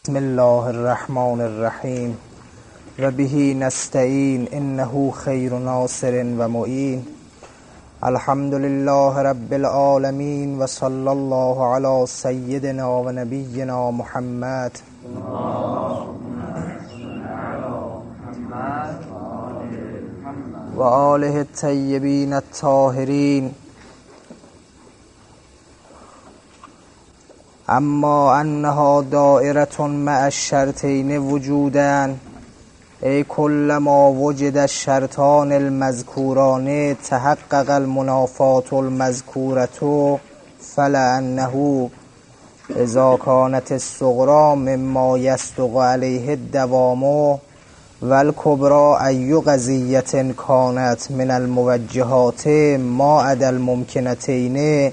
بسم الله الرحمن الرحیم و به نستعین انه خیر ناصر و معین. الحمد لله رب العالمین و صلی الله علی سیدنا و نبینا محمد و آله الطیبین الطاهرین. اما انها دائرة مع الشرطین وجوداً، ای کل ما وجد الشرطان المذکوران تحقق المنافات المذکورة، فلأنه اذا كانت الصغرى مما يصدق عليه الدوام والكبرى أي قضية كانت من الموجهات ما عدا الممكنتين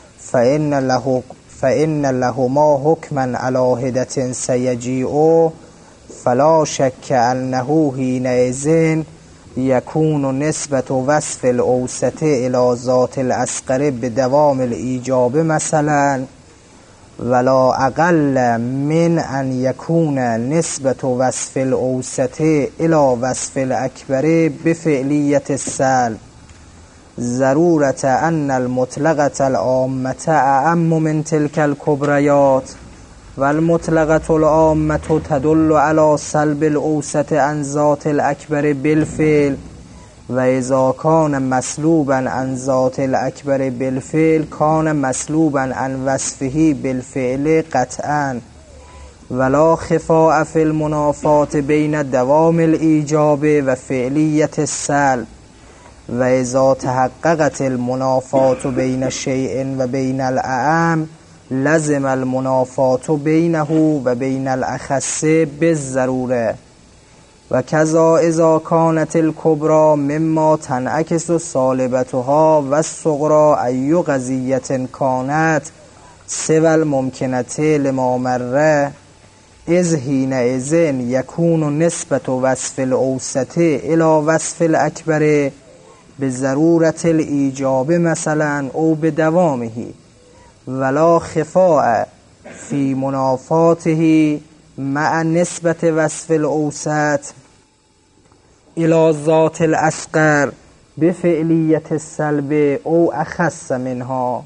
فإن لهما حكما على هدة سيجيء، فلا شك أنه حينئذ يكون نسبة وصف الأوسط إلى ذات الأصغر بدوام الإيجاب مثلا، ولا أقل من أن يكون نسبة وصف الأوسط إلى وصف الأكبر بفعلية السلب، ضرورة أن المطلقة العامة أعم من تلك الكبريات، والمطلقة العامة تدل على سلب الأوسط عن ذات الأكبر بالفعل، وإذا كان مسلوبا عن ذات الأكبر بالفعل كان مسلوبا عن وصفه بالفعل قطعا، ولا خفاء في المنافات بين دوام الإيجاب وفعلية السلب، وإذا تحققت المنافات بين شيء وبين الأعم لزم المنافات بينه وبين الأخص بالضرورة، وكذا إذا كانت الكبرى مما تنعكس صالبتها والصغرى أي قضية كانت سوى الممكنة لما مر، إذ حينئذ يكون نسبة وصف الأوسط إلى وصف الأكبر بضرورة الإيجاب مثلا أو بدوامه، ولا خفاء في منافاته مع نسبة وصف الأوسط إلى ذات الأصغر بفعلية السلب أو أخص منها.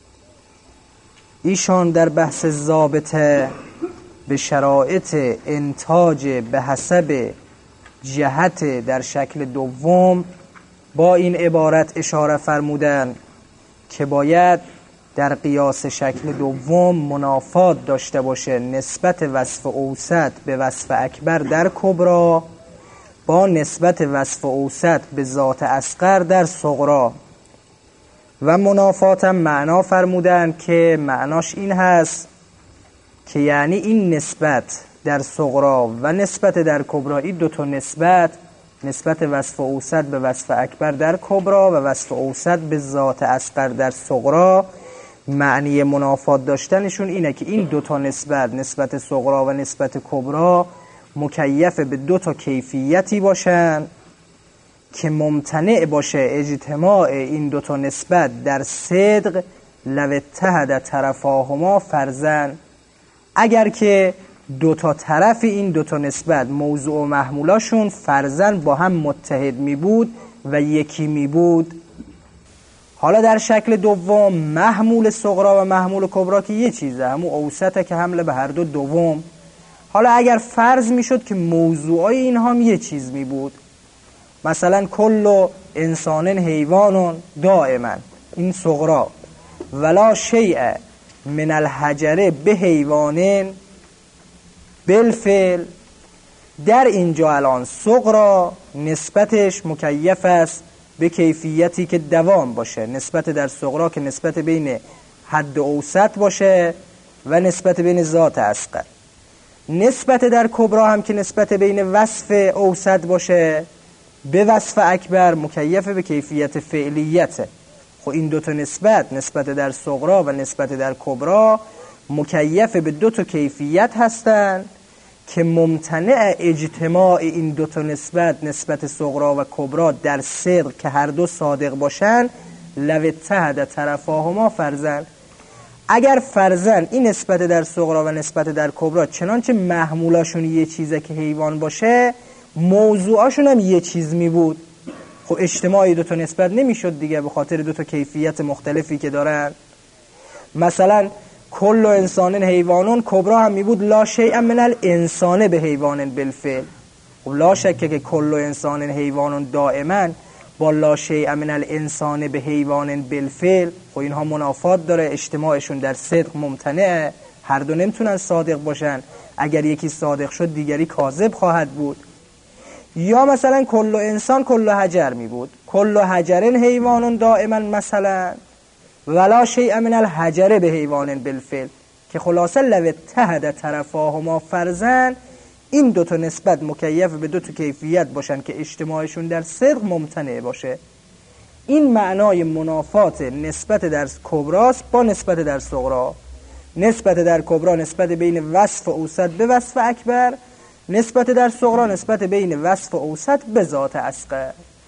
ایشان در بحث ضابطه به شرایط انتاج به حسب جهت در شکل دوم با این عبارت اشاره فرمودن که باید در قیاس شکل دوم منافات داشته باشه نسبت وصف اوسط به وصف اکبر در کبرا با نسبت وصف اوسط به ذات اصغر در صغرا، و منافات هم معنا فرمودن که معناش این هست که یعنی این نسبت در صغرا و نسبت در کبرا، این دوتا نسبت وصف اوسط به وصف اکبر در کبرا و وصف اوسط به ذات اصغر در صغرا، معنی منافات داشتنشون اینه که این دوتا نسبت صغرا و نسبت کبرا مکیف به دوتا کیفیتی باشن که ممتنع باشه اجتماع این دوتا نسبت در صدق لو اتحد طرفاهما فرضاً، اگر که دوتا طرف این دوتا نسبت موضوع و محمولاشون فرضاً با هم متحد می بود و یکی می بود. حالا در شکل دوم محمول صغرا و محمول کبرا که یه چیزه، همون اوسطه که حمله به هر دو دوم. حالا اگر فرض می شد که موضوعای این هم یه چیز می بود، مثلا کل انسان حیوان دائما، این صغرا، ولا شیء من الحجره به حیوان بالفعل، در اینجا الان صغرا نسبتش مکیف است به کیفیتی که دوام باشه، نسبت در صغرا که نسبت بین حد اوسط باشه و نسبت بین ذات اصغر، نسبت در کبرا هم که نسبت بین وصف اوسط باشه به وصف اکبر مکیف به کیفیت فعلیته. خب این دوتا نسبت در صغرا و نسبت در کبرا مکیف به دوتا کیفیت هستن که ممتنع اجتماع این دوتا نسبت صغرا و کبرا در صدق که هر دو صادق باشن لو اتحد طرفاهما فرضاً، اگر فرضاً این نسبت در صغرا و نسبت در کبرا چنانچه محمولاشون یه چیزه که حیوان باشه، موضوعاشون هم یه چیز می بود، خب اجتماعی دوتا نسبت نمی شد دیگه، به خاطر دوتا کیفیت مختلفی که دارن. مثلا کل انسان حیوانون، کبرا هم می بود لا شیء من الانسان به حیوان بالفعل. خب لا شکه که کل انسان حیوانون دائما با لا شیء من الانسان به حیوان بالفعل، خب اینها منافات داره، اجتماعشون در صدق ممتنعه، هر دو نمیتونن صادق باشن، اگر یکی صادق شد دیگری کاذب خواهد بود. یا مثلا کل انسان کل حجر می بود، کل حجر حیوان دائما مثلا ولا شیء من الحجر به حیوان بالفعل، که خلاصه لو اتحد طرفاهما فرضاً این دوتا نسبت مکیف به دوتا کیفیت باشن که اجتماعشون در صدق ممتنع باشه. این معنای منافات نسبت در کبراست با نسبت در صغرا. نسبت در کبرا نسبت بین وصف اوسط به وصف اکبر، نسبت در صغرا نسبت بین وصف اوسط به ذات اصغر.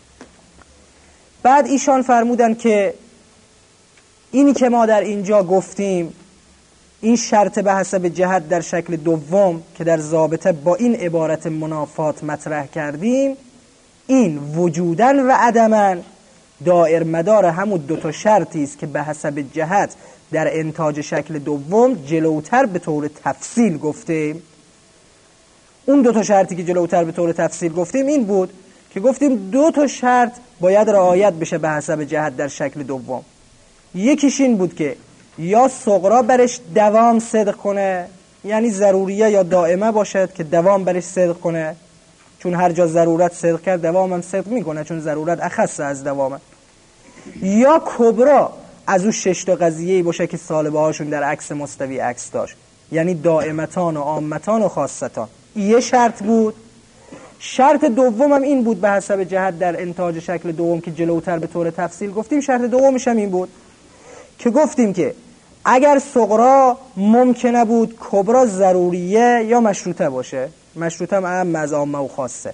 بعد ایشان فرمودن که اینی که ما در اینجا گفتیم، این شرط به حسب جهت در شکل دوم که در ضابطه با این عبارت منافات مطرح کردیم، این وجودن و عدمن دائر مدار همون دوتا شرطی است که به حسب جهت در انتاج شکل دوم جلوتر به طور تفصیل گفتیم. اون دوتا شرطی که جلوتر به طور تفصیل گفتیم این بود که گفتیم دوتا شرط باید رعایت بشه به حسب جهت در شکل دوم. یکیش این بود که یا صغرا برش دوام صدق کنه، یعنی ضروریه یا دائمه باشد که دوام برش صدق کنه، چون هر جا ضرورت صدق کرد دوام هم صدق میکنه، چون ضرورت اخص از دوامه. یا کبرا از اون 6 تا قضیه‌ای باشه که سالبه هاشون در عکس مستوی عکس داشت، یعنی دائمتان و عامتان و خاصتان. یه شرط بود. شرط دوم هم این بود به حسب جهت در انتاج شکل دوم که جلوتر به طور تفصیل گفتیم. شرط دومش هم این بود که گفتیم که اگر صغرا ممکنه بود کبرا ضروریه یا مشروطه باشه، مشروطه هم اهم از عامه و خاصه،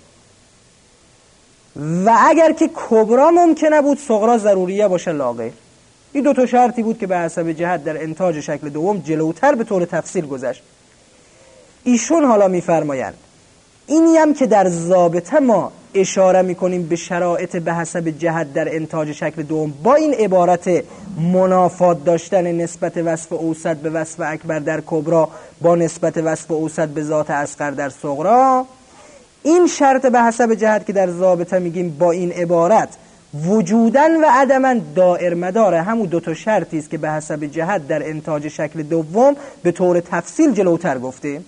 و اگر که کبرا ممکنه بود صغرا ضروریه باشه لاغیر. این دو تا شرطی بود که به حسب جهت در انتاج شکل دوم جلوتر به طور تفصیل گذشت. ایشون حالا میفرمایند اینی هم که در ضابطه ما اشاره میکنیم به شرایط به حسب جهت در انتاج شکل دوم با این عبارت منافات داشتن نسبت وصف اوسط به وصف اکبر در کبرا با نسبت وصف اوسط به ذات اصغر در صغرا، این شرط به حسب جهت که در ضابطه میگیم با این عبارت وجودن و عدمن دائر مدار همون دوتا شرطی است که به حسب جهت در انتاج شکل دوم به طور تفصیل جلوتر گفتیم.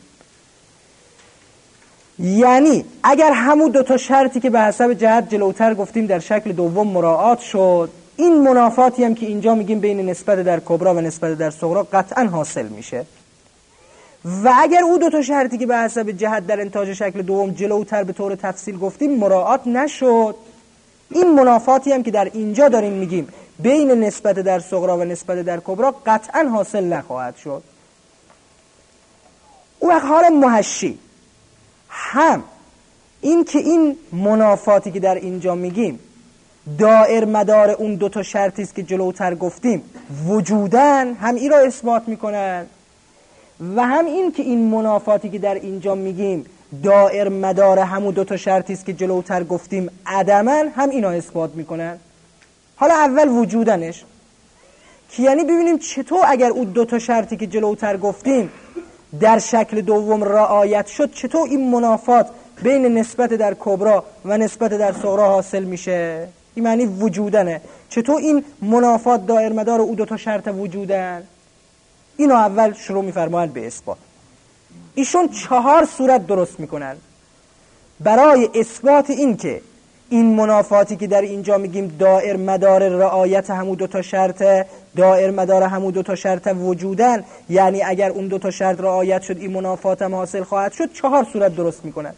یعنی اگر همون دوتا شرطی که به حسب جهت جلوتر گفتیم در شکل دوم مراعات شد، این منافاتی هم که اینجا میگیم بین نسبت در کبرا و نسبت در صغرا قطعا حاصل میشه. و اگر اون دوتا شرطی که به حسب جهت در انتاج شکل دوم جلوتر به طور تفصیل گفتیم مراعات نشد، این منافاتی هم که در اینجا داریم میگیم بین نسبت در صغرا و نسبت در کبرا قطعا حاصل نخواهد شد. او وقت حال محشی هم این که این منافاتی که در اینجا میگیم دائر مدار اون دوتا شرطی است که جلوتر گفتیم وجودن، هم این را اثبات میکنن، و هم این که این منافاتی که در اینجا میگیم دائر مدار همون دوتا شرطی است که جلوتر گفتیم عدمن، هم اینا اثبات میکنن. حالا اول وجودنش که یعنی ببینیم چطور اگر اون دوتا شرطی که جلوتر گفتیم در شکل دوم رعایت شد، چطور این منافات بین نسبت در کبرا و نسبت در صغرا حاصل میشه. این معنی وجودنه. چطور این منافات دائر مدار اون دوتا شرط وجودن. اینو اول شروع میفرمایند به اثبات. ایشون 4 صورت درست میکنن برای اثبات این که این منافاتی که در اینجا میگیم دائر مدار رعایت همون دوتا شرط، دائر مدار همون دوتا شرط وجودن، یعنی اگر اون دوتا شرط رعایت شد این منافات هم حاصل خواهد شد. 4 صورت درست میکنن.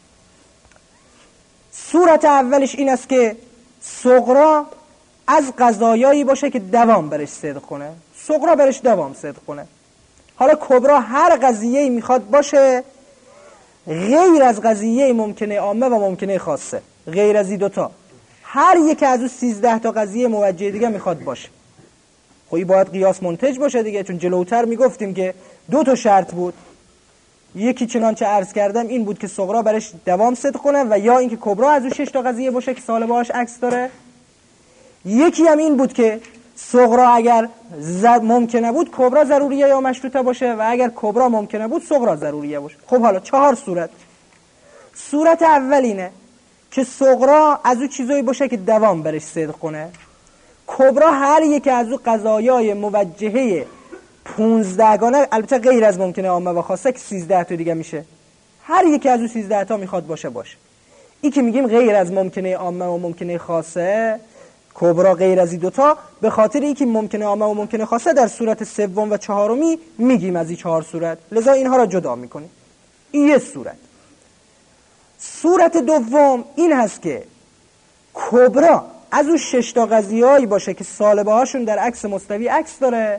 صورت اولش این است که صغرا از قضایایی باشه که دوام برش صدق کنه، صغرا برش دوام صدق کنه. حالا کبرا هر قضیه‌ای میخواد باشه غیر از قضیه ممکنه عامه و ممکنه خاصه، غیر از این دوتا هر یک از اون 13 تا قضیه موجه دیگه میخواد باشه. خب این باید قیاس منتج باشه دیگه، چون جلوتر میگفتیم که 2 شرط بود. یکی چنانچه عرض کردم این بود که صغرا برش دوام صدق کنه و یا اینکه کبرا از اون 6 تا قضیه باشه که سالبه‌هاش عکس داره. یکی هم این بود که صغرا اگر ممکنه بود کبرا ضروریه یا مشروطه باشه و اگر کبرا ممکنه بود صغرا ضروریه باشه. خب حالا 4 صورت. صورت اول اینه که صغرا از اون چیزایی باشه که دوام برش صدق کنه. کبرا هر یک از اون قضایای موجهه 15 گانه، البته غیر از ممکنه عامه و خاصه که 13 تا دیگه میشه، هر یک از اون 13 تا میخواد باشه. این که میگیم غیر از ممکنه عامه و ممکنه خاصه، کبرا غیر از این 2 تا، به خاطر اینکه ممکنه عامه و ممکنه خاصه در صورت سوم و چهارمی میگیم از این 4 صورت، لذا اینها را جدا میکنیم. این یه صورت. صورت دوم این هست که کبرا از اون 6 تا قضیه‌ای باشه که سالبه هاشون در عکس مستوی عکس داره.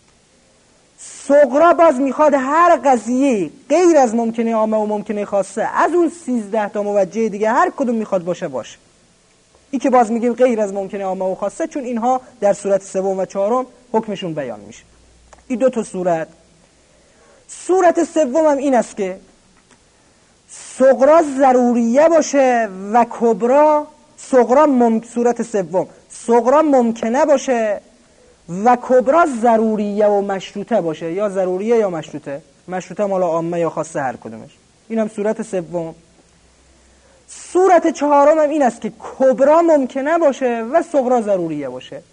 صغرا باز میخواد هر قضیه غیر از ممکنه عامه و ممکنه خاصه از اون 13 تا موجه دیگه هر کدوم میخواد باشه. این که باز میگیم غیر از ممکنه عامه و خاصه، چون اینها در صورت سوم و چهارم حکمشون بیان میشه. این 2 تا صورت. صورت سوم هم این است که صغرا ضروریه باشه و کبرا صورت سوم صغرا ممکنه باشه و کبرا ضروریه و مشروطه باشه، یا ضروریه یا مشروطه مالا عامه یا خاصه هر کدومش. این هم صورت سوم. صورت چهارم هم این است که کبرا ممکنه باشه و صغرا ضروریه باشه.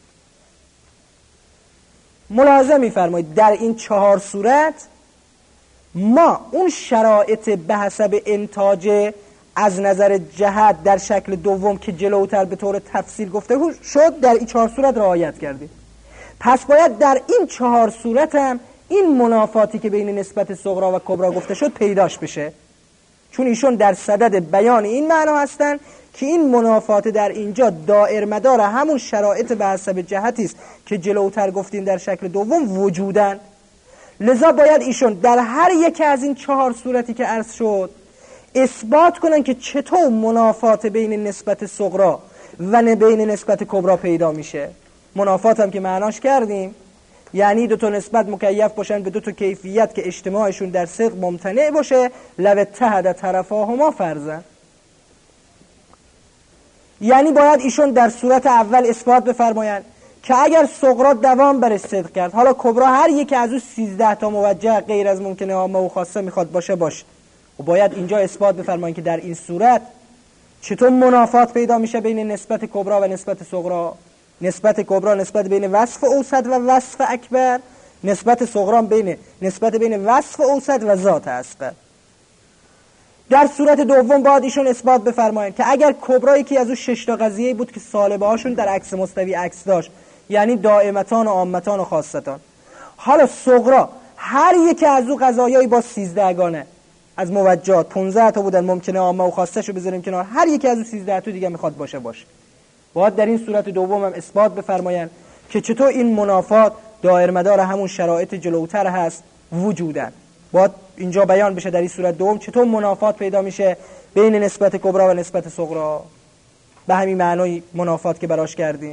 ملاحظه می‌فرمایید در این 4 صورت ما اون شرایط به حسب انتاج از نظر جهت در شکل دوم که جلوتر به طور تفصیل گفته شد در این 4 صورت رعایت کردیم. پس باید در این 4 صورت هم این منافاتی که بین نسبت صغرا و کبرا گفته شد پیداش بشه، چون ایشون در صدد بیان این معنا هستن که این منافات در اینجا دائر مدار همون شرایط به حسب جهتی است که جلوتر گفتیم در شکل دوم وجودن. لذا باید ایشون در هر یک از این 4 صورتی که عرض شد اثبات کنن که چطور منافات بین نسبت صغرا و بین نسبت کبرا پیدا میشه. منافات هم که معناش کردیم یعنی 2 تا نسبت مکیف باشن به 2 تا کیفیت که اجتماعشون در صدق ممتنع باشه، لو اتحد طرفاهما فرضاً. یعنی باید ایشون در صورت اول اثبات بفرمایند که اگر صغرا دوام برش صدق کرد، حالا کبرا هر یک از اون 13 تا موجه غیر از ممکنه عامه و خاصه میخواد باشه و باید اینجا اثبات بفرمایید که در این صورت چطور منافات پیدا میشه بین نسبت کبرا و نسبت صغرا. نسبت کبرا نسبت بین وصف اوسط و وصف اکبر، نسبت صغرا نسبت بین وصف اوسط و ذات اصغر. در صورت دوم باید ایشون اثبات بفرمایند که اگر کبرا یکی از اون 6 تا قضیه بود که سالبه هاشون در عکس مستوی عکس داشت، یعنی دائمتان و عامتان و خاصتان، حالا صغرا هر یک از اون قضایایی با 13 گانه از موجهات 15 تا بودن ممکنه عامه و خاصه شو بذاریم کنار، هر یک از اون 13 تا دیگه میخواد باشه. باید در این صورت دوم هم اثبات بفرمایند که چطور این منافات دائر مدار همون شرایط جلوتر هست وجودن. باید اینجا بیان بشه در این صورت دوم چطور منافات پیدا میشه بین نسبت کبرا و نسبت صغرا، به همین معنای منافات که براش کردیم.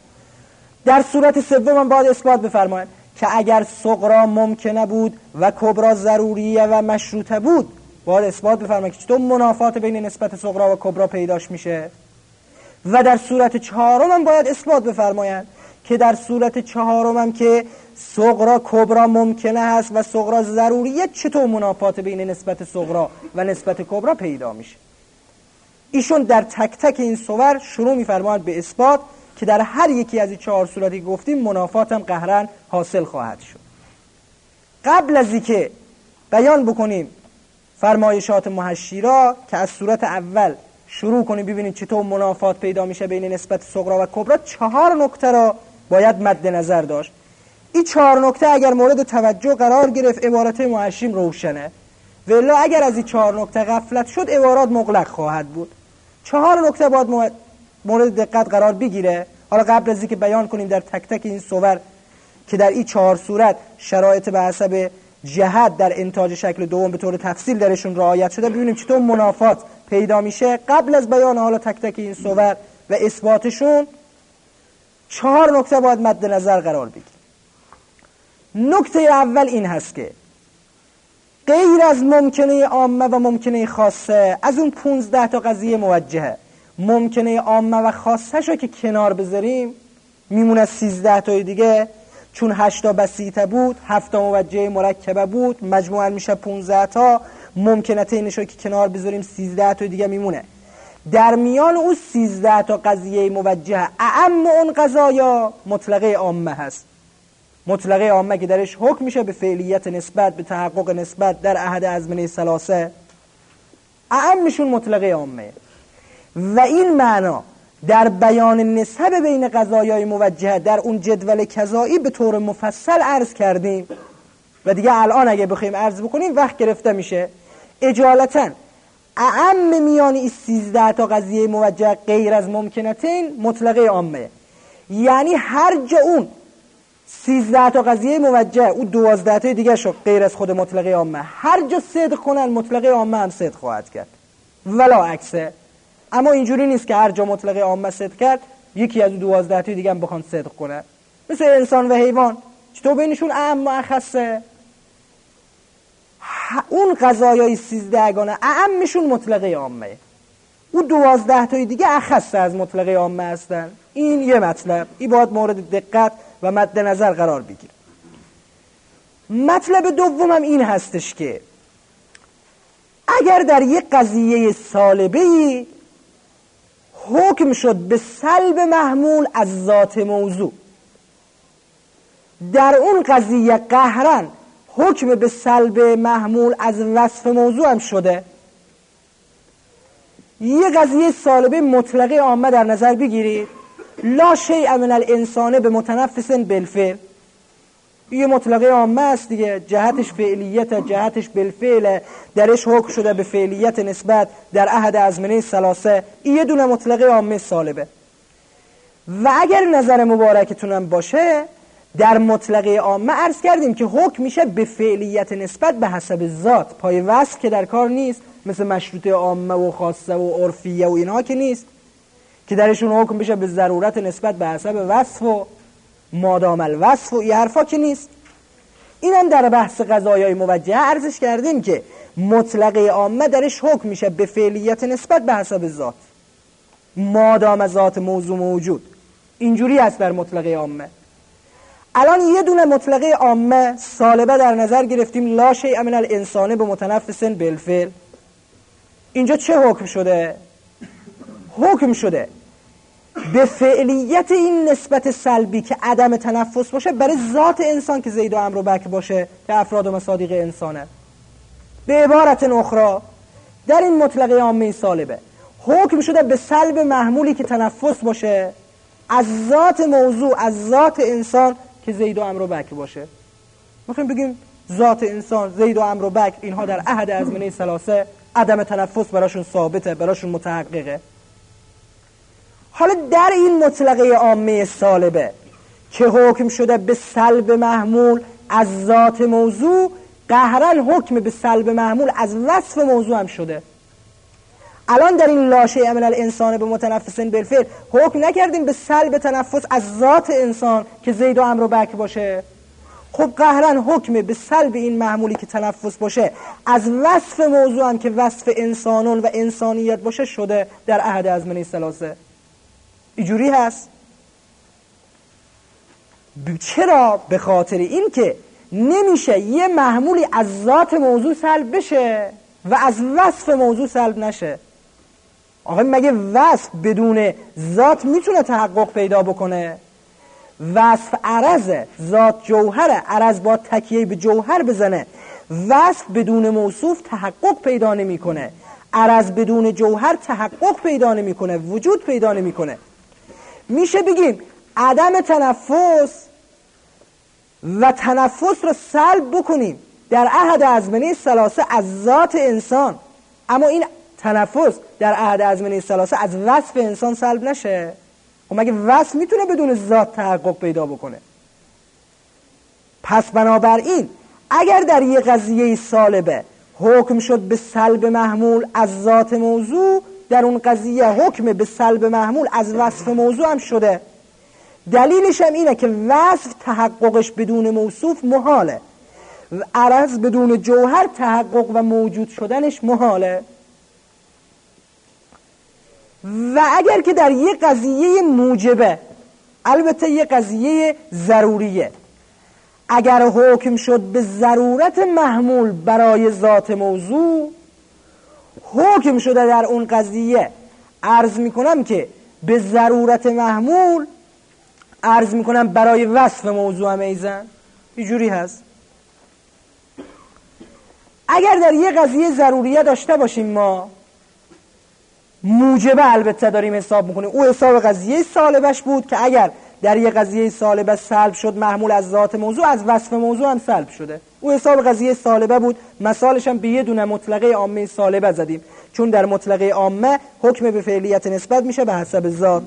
در صورت سوم هم باید اثبات بفرمایند که اگر صغرا ممکنه بود و کبرا ضروریه و مشروطه بود، باید اثبات بفرمایند که چطور منافات بین نسبت صغرا و کبرا پیداش میشه. و در صورت چهارم هم باید اثبات بفرمایند که در صورت چهارم هم که صغرا کبرا ممکنه هست و صغرا ضروریه، چطور منافات بین نسبت صغرا و نسبت کبرا پیدا میشه. ایشون در تک تک این صور شروع میفرمایند به اثبات که در هر یکی از این 4 صورتی گفتیم منافات هم قهرن حاصل خواهد شد. قبل از اینکه بیان بکنیم فرمایشات محشیرا که از صورت اول شروع کنیم ببینیم چطور منافات پیدا میشه بین نسبت صغرا و کبرا، 4 نکته را باید مد نظر داشت. این 4 نکته اگر مورد توجه قرار گرفت عبارت محشیم روشنه، ولی اگر از این 4 نکته غفلت شد عبارات مغلق خواهد بود. 4 نکته باید مورد دقت قرار بگیره. حالا قبل از اینکه بیان کنیم در تک تک این صور که در این 4 صورت شرایط به حسب جهت در انتاج شکل دوم به طور تفصیل درشون رعایت شده، ببینیم چطور منافات پیدا میشه. قبل از بیان حالا تک تک این صور و اثباتشون 4 نکته باید مد نظر قرار بگیریم. نکته اول این هست که غیر از ممکنه عامه و ممکنه خاصه، از اون 15 تا قضیه موجهه، ممکنه عامه و خاصه شو که کنار بذاریم میمونه 13 تای دیگه، چون 8 تا بسیطه بود، 7 تا موجه مرکبه بود، مجموعاً میشه 15 تا. ممکنتینش رو که کنار بذاریم 13 تا دیگه میمونه. در میان اون 13 تا قضیه موجه اعم اون قضایا مطلقه عامه هست. مطلقه عامه که درش حکم میشه به فعلیت نسبت، به تحقق نسبت در احد ازمنه ثلاثه، اعمشون مطلقه عامه. و این معنا در بیان نسب بین قضایای موجه در اون جدول کذایی به طور مفصل عرض کردیم و دیگه الان اگه بخوایم عرض بکنیم وقت گرفته میشه. اجالتا اعم میان این 13 تا قضیه موجه غیر از ممکنتین مطلقه عامه، یعنی هر جا اون 13 تا قضیه موجه اون 12 تا دیگه شو غیر از خود مطلقه عامه هر جا صدق کنن مطلقه عامه هم صدق خواهد کرد ولا عکسه. اما اینجوری نیست که هر جا مطلقه عامه صدق کرد یکی از 12 تا دیگه هم بخوان صدق کنه. مثل انسان و حیوان چطور بینشون اعم و اخصه؟ اون قضایای 13 گانه اعمشون مطلقه عامه، اون 12 تا دیگه اخص از مطلقه عامه هستن. این یه مطلب، این باید مورد دقت و مد نظر قرار بگیره. مطلب دوم هم این هستش که اگر در یک قضیه سالبه‌ای حکم شد به سلب محمول از ذات موضوع، در اون قضیه قهرن حکم به سلب محمول از وصف موضوع هم شده، یه قضیه سالبه مطلقه عامه در نظر بگیرید، لا شیء من الانسان به متنفس بالفعل، یه مطلقه عامه است دیگه، جهتش فعلیت، جهتش بالفعل، درش حکم شده به فعلیت نسبت در احد ازمنه ثلاثه، این یه دونه مطلقه عامه سالبه. و اگر نظر مبارکتونم باشه در مطلقه عامه عرض کردیم که حکم میشه به فعلیت نسبت به حسب ذات، پای وصف که در کار نیست، مثل مشروطه عامه و خاصه و عرفیه و اینها که نیست که درشون حکم بشه به ضرورت نسبت به حسب وصف و مادام الوصف و این حرفا که نیست. اینم در بحث قضایای موجه عرضش کردیم که مطلقه عامه درش حکم میشه به فعلیت نسبت به حسب ذات مادام ذات موضوع موجود. اینجوری هست در مطلقه عامه. الان یه دونه مطلقه عامه سالبه در نظر گرفتیم، لا شیء من الانسان به متنفس بالفعل. اینجا چه حکم شده؟ حکم شده به فعلیت این نسبت سلبی که عدم تنفس باشه برای ذات انسان که زید و عمرو بکر باشه که افراد و مصادیق انسانه. به عبارت اخرى در این مطلقه عامه سالبه حکم شده به سلب محمولی که تنفس باشه از ذات موضوع، از ذات انسان که زید و عمرو بکر باشه. میخوایم بگیم ذات انسان زید و عمرو بکر اینها در احد ازمنه ثلاثه عدم تنفس براشون ثابته، براشون متحققه. حالا در این مطلقه عامه سالبه که حکم شده به سلب محمول از ذات موضوع، قهرن حکم به سلب محمول از وصف موضوع هم شده. الان در این لا شیء من الانسان به متنفس بالفعل حکم نکردیم به سلب تنفس از ذات انسان که زید و عمرو بکر باشه. خب قهرن حکم به سلب این محمولی که تنفس باشه از وصف موضوع هم که وصف انسانون و انسانیت باشه شده در احد ازمنه ثلاثه. اینجوری هست. چرا؟ به خاطر این که نمیشه یه محمولی از ذات موضوع سلب بشه و از وصف موضوع سلب نشه. آخه مگه وصف بدون ذات میتونه تحقق پیدا بکنه؟ وصف عرضه، ذات جوهره، عرض با تکیه به جوهر بزنه. وصف بدون موصوف تحقق پیدا نمیکنه، عرض بدون جوهر تحقق پیدا نمیکنه، وجود پیدا نمیکنه. میشه بگیم عدم تنفس و تنفس رو سلب بکنیم در احد ازمنه ثلاثه از ذات انسان، اما این تنفس در احد ازمنه ثلاثه از وصف انسان سلب نشه. خب مگه وصف میتونه بدون ذات تحقق پیدا بکنه؟ پس بنابراین اگر در یه قضیه سالبه حکم شد به سلب محمول از ذات موضوع، در اون قضیه حکم به سلب محمول از وصف موضوع هم شده. دلیلش هم اینه که وصف تحققش بدون موصوف محاله، عرض بدون جوهر تحقق و موجود شدنش محاله. و اگر که در یک قضیه موجبه، البته یک قضیه ضروریه، اگر حکم شد به ضرورت محمول برای ذات موضوع، حکم شده در اون قضیه، عرض میکنم که به ضرورت محمول، عرض میکنم برای وصف موضوع هم ایزن اینجوری هست. اگر در یک قضیه ضروریه داشته باشیم ما، موجبه البته داریم حساب میکنیم، او حساب قضیه سالبش بود که اگر در یک قضیه سالبه سلب شد محمول از ذات موضوع، از وصف موضوع هم سلب شده. او حساب قضیه سالبه بود، مثالش هم به یه دونه مطلقه عامه سالبه زدیم، چون در مطلقه عامه حکم به فعلیت نسبت میشه به حسب ذات.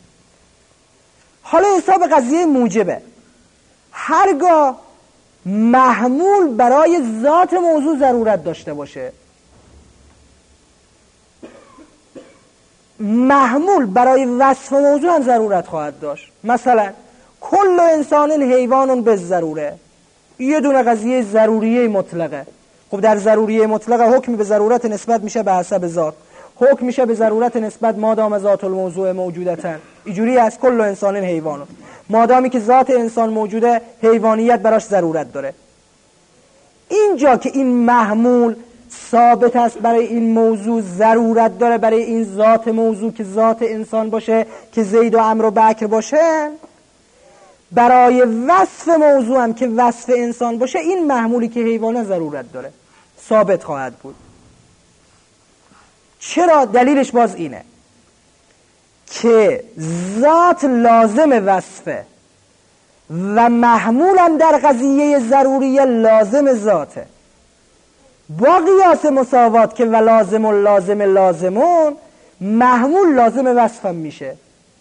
حالا حساب قضیه موجبه، هرگاه محمول برای ذات موضوع ضرورت داشته باشه، محمول برای وصف موضوع هم ضرورت خواهد داشت. مثلا کل انسان حیوان به ضروره، یه دونه قضیه ضروریه مطلقه. خب در ضروریه مطلقه حکم به ضرورت نسبت میشه به حسب ذات، حکم میشه به ضرورت نسبت مادام ذات الموضوع موجودتن. اینجوری است کل انسان حیوان، مادامی که ذات انسان موجوده حیوانیت براش ضرورت داره. اینجا که این محمول ثابت است برای این موضوع، ضرورت داره برای این ذات موضوع که ذات انسان باشه، که زید و عمرو و بکر باشه، برای وصف موضوع هم که وصف انسان باشه، این محمولی که حیوانه ضرورت داره، ثابت خواهد بود. چرا؟ دلیلش باز اینه که ذات لازم وصفه و محمول هم در قضیه ضروریه لازم ذاته. با قیاس مساوات که و لازم و لازم لازمون، محمول لازم وصفم میشه.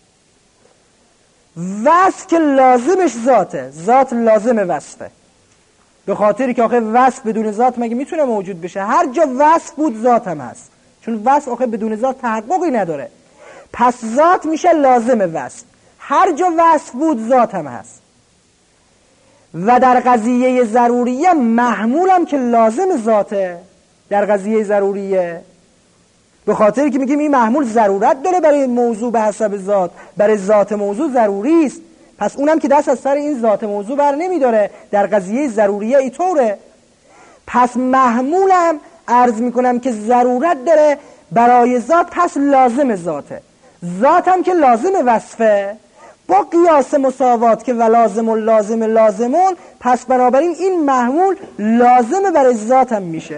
وصف که لازمش ذاته، ذات لازم وصفه، به خاطری که آخه وصف بدون ذات مگه میتونه موجود بشه؟ هر جا وصف بود ذات هم هست، چون وصف آخه بدون ذات تحققی نداره. پس ذات میشه لازم وصف، هر جا وصف بود ذات هم هست. و در قضیه ضروریه محمولم که لازم ذاته، در قضیه ضروریه، به خاطری که میگیم این محمول ضرورت داره برای موضوع به حسب ذات، برای ذات موضوع ضروری است، پس اونم که دست از سر این ذات موضوع بر نمیداره، در قضیه ضروریه اینطوره. پس محمولم عرض میکنم که ضرورت داره برای ذات، پس لازم ذاته، ذاتم که لازم وصفه، با قیاس مساوات که و لازم و لازم لازمون، پس بنابراین این محمول لازم برای ذاتم میشه.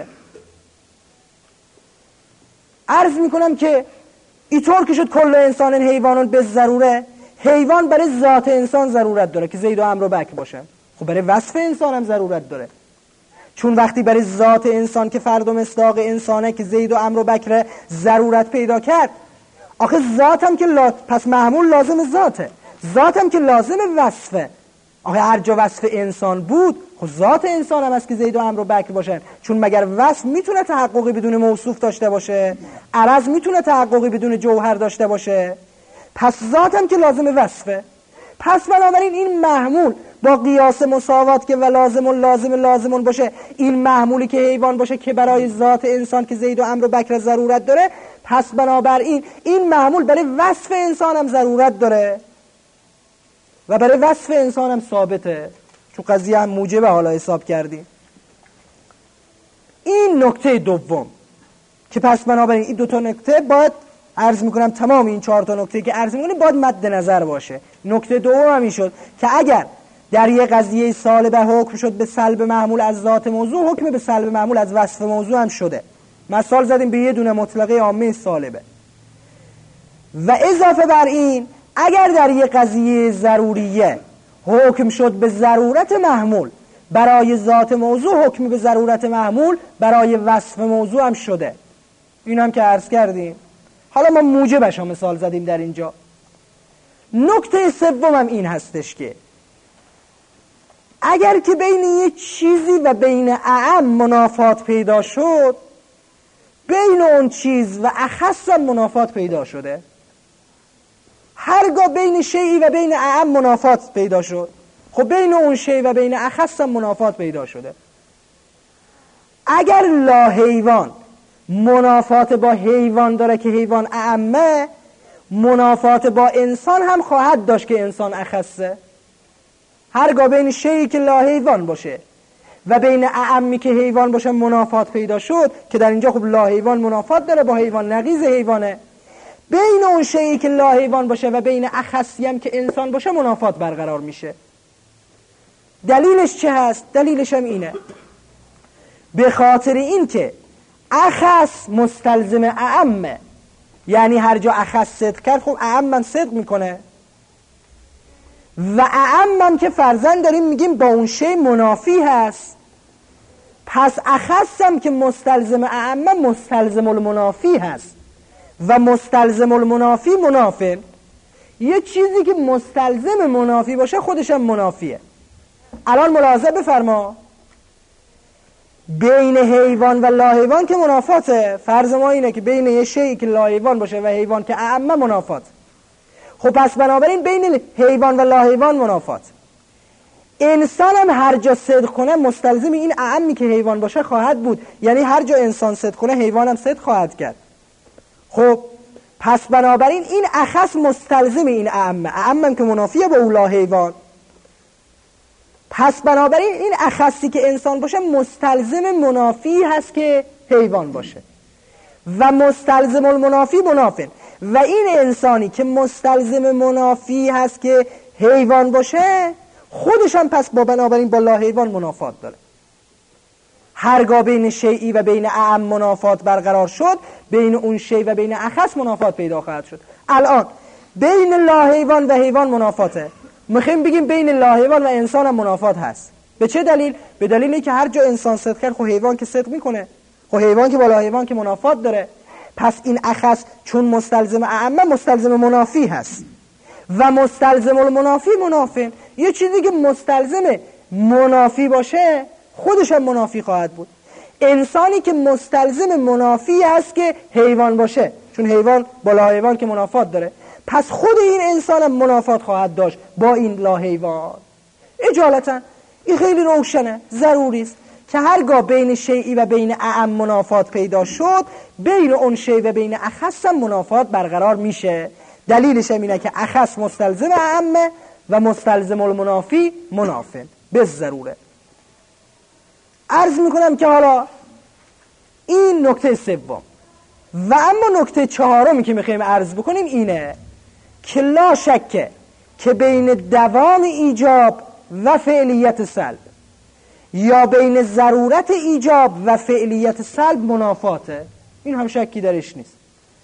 عرض میکنم که اینطور که شد کل انسان حیوانون به ضروره، حیوان برای ذات انسان ضرورت داره که زید و عمرو و بکر باشه، خب برای وصف انسان هم ضرورت داره، چون وقتی برای ذات انسان که فرد و مصداق انسانه که زید و عمرو و بکر ضرورت پیدا کرد، آخه ذاتم که پس محمول لازم ذاته، ذاتم که لازم وصفه، آخه هر جا وصف انسان بود خب ذات انسان هم است که زید و عمرو و بکر باشن، چون مگر وصف میتونه تحققی بدون موصوف داشته باشه؟ عرض میتونه تحققی بدون جوهر داشته باشه؟ پس ذاتم که لازم وصفه، پس بنابراین این محمول با قیاس مساوات که و لازم و لازم لازمون باشه، این محمولی که حیوان باشه که برای ذات انسان که زید و عمرو و بکر ضرورت داره، پس بنابراین این محمول برای وصف انسان هم ضرورت داره و برای وصف انسان هم ثابته، چون قضیه هم موجبه حالا حساب کردیم. این نکته دوم که پس بنابراین این دو تا نکته باید عرض میکنم، تمام این 4 تا نکته که عرض میکنیم باید مد نظر باشه. نکته دوم هم این شد که اگر در یک قضیه سالبه حکم شد به سلب محمول از ذات موضوع، حکم به سلب محمول از وصف موضوع هم شده. مثال زدیم به یه دونه مطلقه عامه سالبه. و اضافه بر این، اگر در یک قضیه ضروریه حکم شد به ضرورت محمول برای ذات موضوع، حکم به ضرورت محمول برای وصف موضوع هم شده. این هم که عرض کردیم. حالا ما موجبش هم مثال زدیم در اینجا. نکته سوم هم این هستش که اگر که بین یک چیزی و بین اعم منافات پیدا شد، بین اون چیز و اخص هم منافات پیدا شده. هر هرگاه بین شیئی و بین اعم منافات پیدا شد، خب بین اون شیء و بین اخص هم منافات پیدا شده. اگر لا حیوان منافات با حیوان داره که حیوان اعمه، منافات با انسان هم خواهد داشت که انسان اخصه. هرگاه بین شیئی که لا حیوان باشه و بین اعمی که حیوان باشه منافات پیدا شد، که در اینجا خب لا حیوان منافات داره با حیوان، نقیض حیوانه، بین اون شیئی که لا حیوان باشه و بین اخصی هم که انسان باشه منافات برقرار میشه. دلیلش چه هست؟ دلیلش هم اینه، به خاطر این که اخص مستلزم اعمه، یعنی هر جا اخص صدق کرد خب اعم هم صدق میکنه، و اعم هم که فرضاً داریم میگیم با اون شی منافی هست، پس اخص هم که مستلزم اعمه مستلزم المنافی هست، و مستلزم المنافی منافی. یه چیزی که مستلزم منافی باشه خودش هم منافیه. الان ملاحظه بفرما، بین حیوان و لا حیوان که منافاته، فرض ما اینه که بین یه شیئی که لا حیوان باشه و حیوان که اعمه منافات. خب پس بنابراین بین حیوان و لا حیوان منافات. انسان هم هر جا صدق کنه مستلزم این اعمی که حیوان باشه خواهد بود، یعنی هر جا انسان صدق کنه حیوان هم صدق خواهد کرد. خب پس بنابراین این اخص مستلزم این اعمه، اعمه هم که منافیه با اولا حیوان. پس بنابراین این اخصی که انسان باشه مستلزم منافی هست که حیوان باشه، و مستلزم المنافی منافن. و این انسانی که مستلزم منافی هست که حیوان باشه خودش هم پس با بنابراین با لا حیوان منافات داره. هرگاه بین شیئی و بین اعم منافات برقرار شد، بین اون شیء و بین اخص منافات پیدا خواهد شد. الان بین لا حیوان و حیوان منافاته، میخوایم بگیم بین لا حیوان و انسان هم منافات هست. به چه دلیل؟ به دلیلی که هر جا انسان صدق کرد خب حیوان که صدق میکنه، خب حیوان که با لا حیوان که منافات داره. پس این اخص چون مستلزم اعمه مستلزم منافی هست، و مستلزم المنافی منافن. یه چیزی که مستلزم منافی باشه خودش هم منافی خواهد بود. انسانی که مستلزم منافی هست که حیوان باشه، چون حیوان با لا حیوان که منافات داره، پس خود این انسان هم منافات خواهد داشت با این لا حیوان. اجالتا این خیلی روشنه، ضروری است که هرگاه بین شیئی و بین اعم منافات پیدا شد، بین اون شیء و بین اخص هم منافات برقرار میشه. دلیلش هم اینه که اخص مستلزم اعمه و مستلزم المنافی منافن به ضروره. عرض میکنم که حالا این نکته سوم. و اما نکته چهارمی که میخوایم عرض بکنیم اینه که لا شکه که بین دوام ایجاب و فعلیت سلب یا بین ضرورت ایجاب و فعلیت سلب منافاته. این هم شکی درش نیست.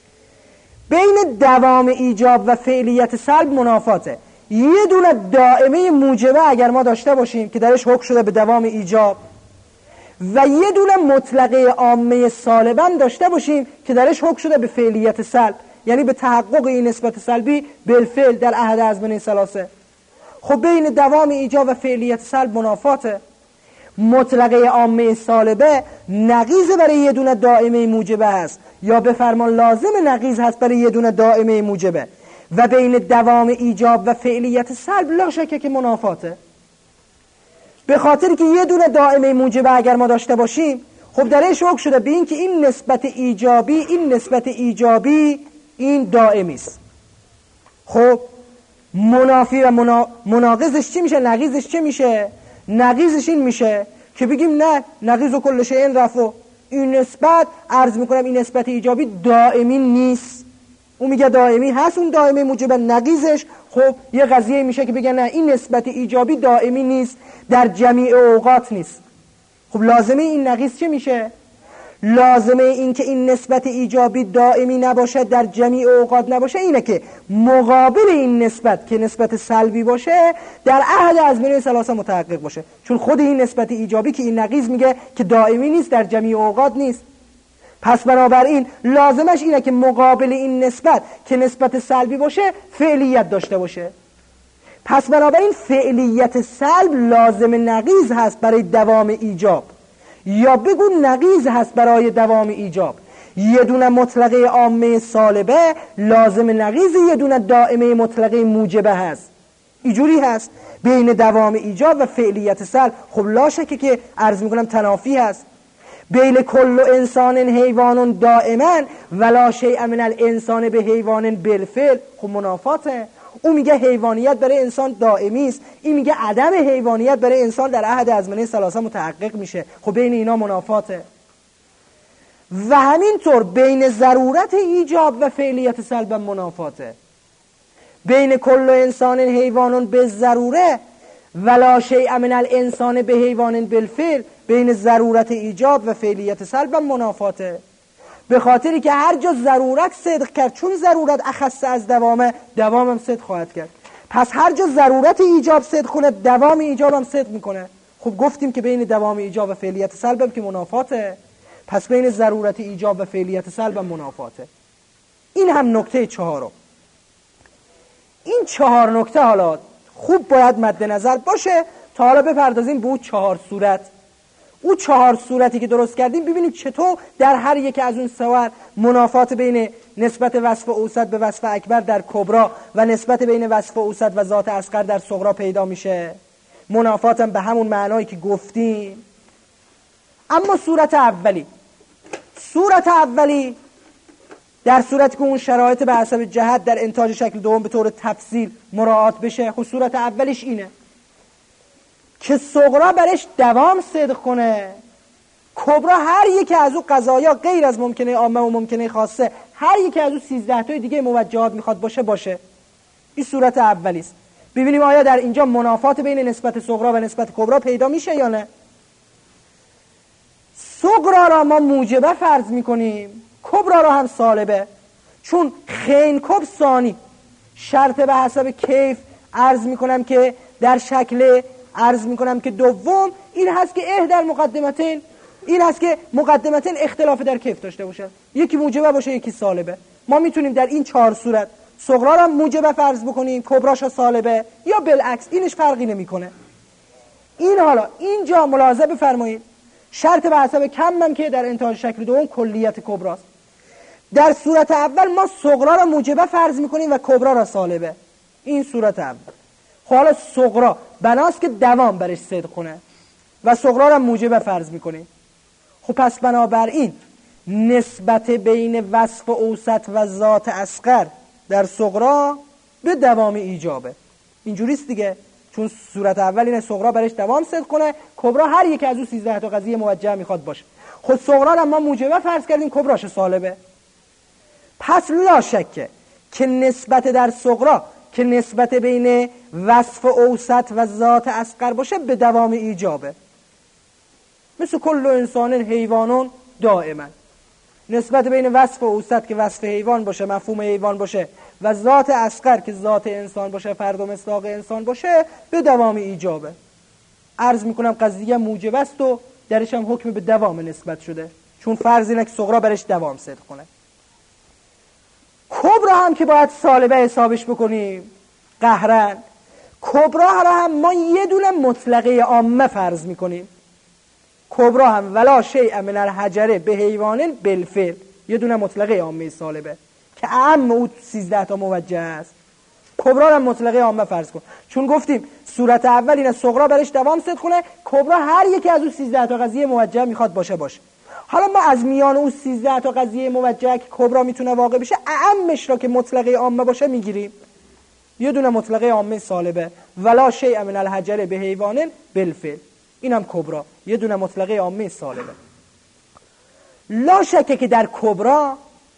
بین دوام ایجاب و فعلیت سلب منافاته. یه دونه دائمه موجبه اگر ما داشته باشیم که درش حکم شده به دوام ایجاب، و یه دونه مطلقه عامه سالبا داشته باشیم که درش حکم شده به فعلیت سلب، یعنی به تحقق این نسبت سلبی بالفعل در احد از بین ثلاثه. خب بین دوام ایجاب و فعلیت سلب منافاته. مطلقه عامه سالبه نقیض برای یه دونه دائمه موجبه هست، یا به فرمان لازم نقیض هست برای یه دونه دائمه موجبه، و بین دوام ایجاب و فعلیت سلب لا شکه که منافاته. به خاطر که یه دونه دائمه موجبه اگر ما داشته باشیم خب درش حکم شده به این که این نسبت ایجابی این دائمی است. خب منافی و مناقضش چی میشه؟ نقیضش چی میشه؟ نقیضش این میشه که بگیم نه، نقیض و کل شیء رفع، این نسبت عرض میکنم این نسبت ایجابی دائمی نیست. اون میگه دائمی هست، اون دائمی موجب نقیضش خب یه قضیه میشه که بگن نه این نسبت ایجابی دائمی نیست، در جمیع اوقات نیست. خب لازمه این نقیض چه میشه؟ لازمه این که این نسبت ایجابی دائمی نباشه، در جمیع اوقات نباشه، اینه که مقابل این نسبت که نسبت سلبی باشه در احد از بین ثلاثه متحقق باشه. چون خود این نسبت ایجابی که این نقیض میگه که دائمی نیست، در جمیع اوقات نیست. پس بنابراین لازمش اینه که مقابل این نسبت که نسبت سلبی باشه فعلیت داشته باشه. پس بنابراین فعلیت سلب لازم نقیض هست برای دوام ایجاب، یا بگو نقیض هست برای دوام ایجاب. یه دونه مطلقه عامه سالبه لازم نقیض یه دونه دائمه مطلقه موجبه هست. اینجوری هست بین دوام ایجاب و فعلیت سلب. خب لا شکه که عرض میکنم تنافی هست. بین کل انسان حیوان دائما ولا شیء من الانسان به حیوان بالفعل، خب منافاته. او میگه حیوانیت برای انسان دائمی است، این میگه عدم حیوانیت برای انسان در احد ازمنه ثلاثه متحقق میشه. خب بین اینا منافاته. و همینطور بین ضرورت ایجاب و فعلیت سلب منافاته. بین کل انسان حیوان به ضروره ولا شیء من الانسان به حیوان بالفعل، بین ضرورت ایجاب و فعلیت سلب منافاته. به خاطری که هر جا ضرورت صدق کرد، چون ضرورت اخص از دوامه، دوامم صدق خواهد کرد. پس هر جا ضرورت ایجاب صدق کنه، دوام ایجاب هم صدق میکنه. خب گفتیم که بین دوام ایجاب و فعلیت سلب هم که منافاته، پس بین ضرورت ایجاب و فعلیت سلب هم منافاته. این هم نکته چهارم. این 4 نکته حالا خوب باید مد نظر باشه تا حالا بپردازیم به اون 4 صورت. اون 4 صورتی که درست کردیم ببینیم چطور در هر یک از اون صور منافات بین نسبت وصف اوسط به وصف اکبر در کبرا و نسبت بین وصف اوسط و ذات اصغر در صغرا پیدا میشه. منافاتم به همون معنایی که گفتیم. اما صورت اولی در صورتی که اون شرایط به حسب جهت در انتاج شکل دوم به طور تفصیل مراعات بشه، خب صورت اولیش اینه که صغرا برش دوام صدق کنه، کبرا هر یکی از اون قضایا غیر از ممکنه عامه و ممکنه خاصه هر یکی از اون 13 تای دیگه موجهات میخواد باشه. این صورت اولی است. ببینیم آیا در اینجا منافات بین نسبت صغرا و نسبت کبرا پیدا میشه یا نه. صغرا را ما موجبه فرض میکنیم، کبرا را هم سالبه، چون خین کب ثانی شرط به حسب کیف عرض میکنم که در شکل عرض میکنم که دوم این هست که در مقدمتین، این هست که مقدمتین اختلاف در کیف داشته باشه، یکی موجبه باشه یکی سالبه. ما میتونیم در این 4 صورت صغرا را موجبه فرض بکنیم، کبراش سالبه، یا بالعکس، اینش فرقی نمیکنه. این حالا اینجا ملاحظه بفرمایید شرط به حسب کم هم که در انتهای شکل دوم کلیت کبراست. در صورت اول ما صغرا را موجبه فرض میکنیم و کبرا را سالبه. این صورت اول. خب حالا صغرا بناست که دوام برش صدق کنه و صغرا را موجبه فرض میکنیم. خب پس بنابراین نسبت بین وصف اوسط و ذات اصغر در صغرا به دوام ایجابه. اینجوریست دیگه، چون صورت اول اینه صغرا برش دوام صدق کنه، کبرا هر یک از اون 13 تا قضیه موجه میخواد باشه. خود صغرا را ما موجبه فرض کردیم، کبراش سالبه. پس لا شکه که نسبت در صغرا که نسبت بین وصف اوسط و ذات اصغر باشه به دوام ایجابه. مثل کل انسان حیوانون دائما. نسبت بین وصف اوسط که وصف حیوان باشه، مفهوم حیوان باشه، و ذات اصغر که ذات انسان باشه، فرد و مصداق انسان باشه، به دوام ایجابه. عرض میکنم قضیه موجب است و درش هم حکم به دوام نسبت شده، چون فرض اینه که صغرا برش دوام صدق کنه. کبرا هم که باید سالبه حسابش بکنیم قهرن، کبرا را هم ما یه دونه مطلقه عامه فرض میکنیم. کبرا هم ولا شیء من الحجره به حیوان بالفعل، یه دونه مطلقه عامه سالبه که اعم او 13 تا موجه است. کبرا هم مطلقه عامه فرض کن، چون گفتیم صورت اول اینه صغرا برش دوام صدق کنه، کبرا هر یکی از اون 13 تا قضیه موجه میخواد باشه. حالا ما از میان اون 13 تا قضیه موجه که کبرا میتونه واقع بشه، اعمش را که مطلقه عامه باشه میگیریم. یه دونه مطلقه عامه سالبه ولا شیء من الحجر به حیوان بالفعل، اینم کبرا، یه دونه مطلقه عامه سالبه. لا شکه که در کبرا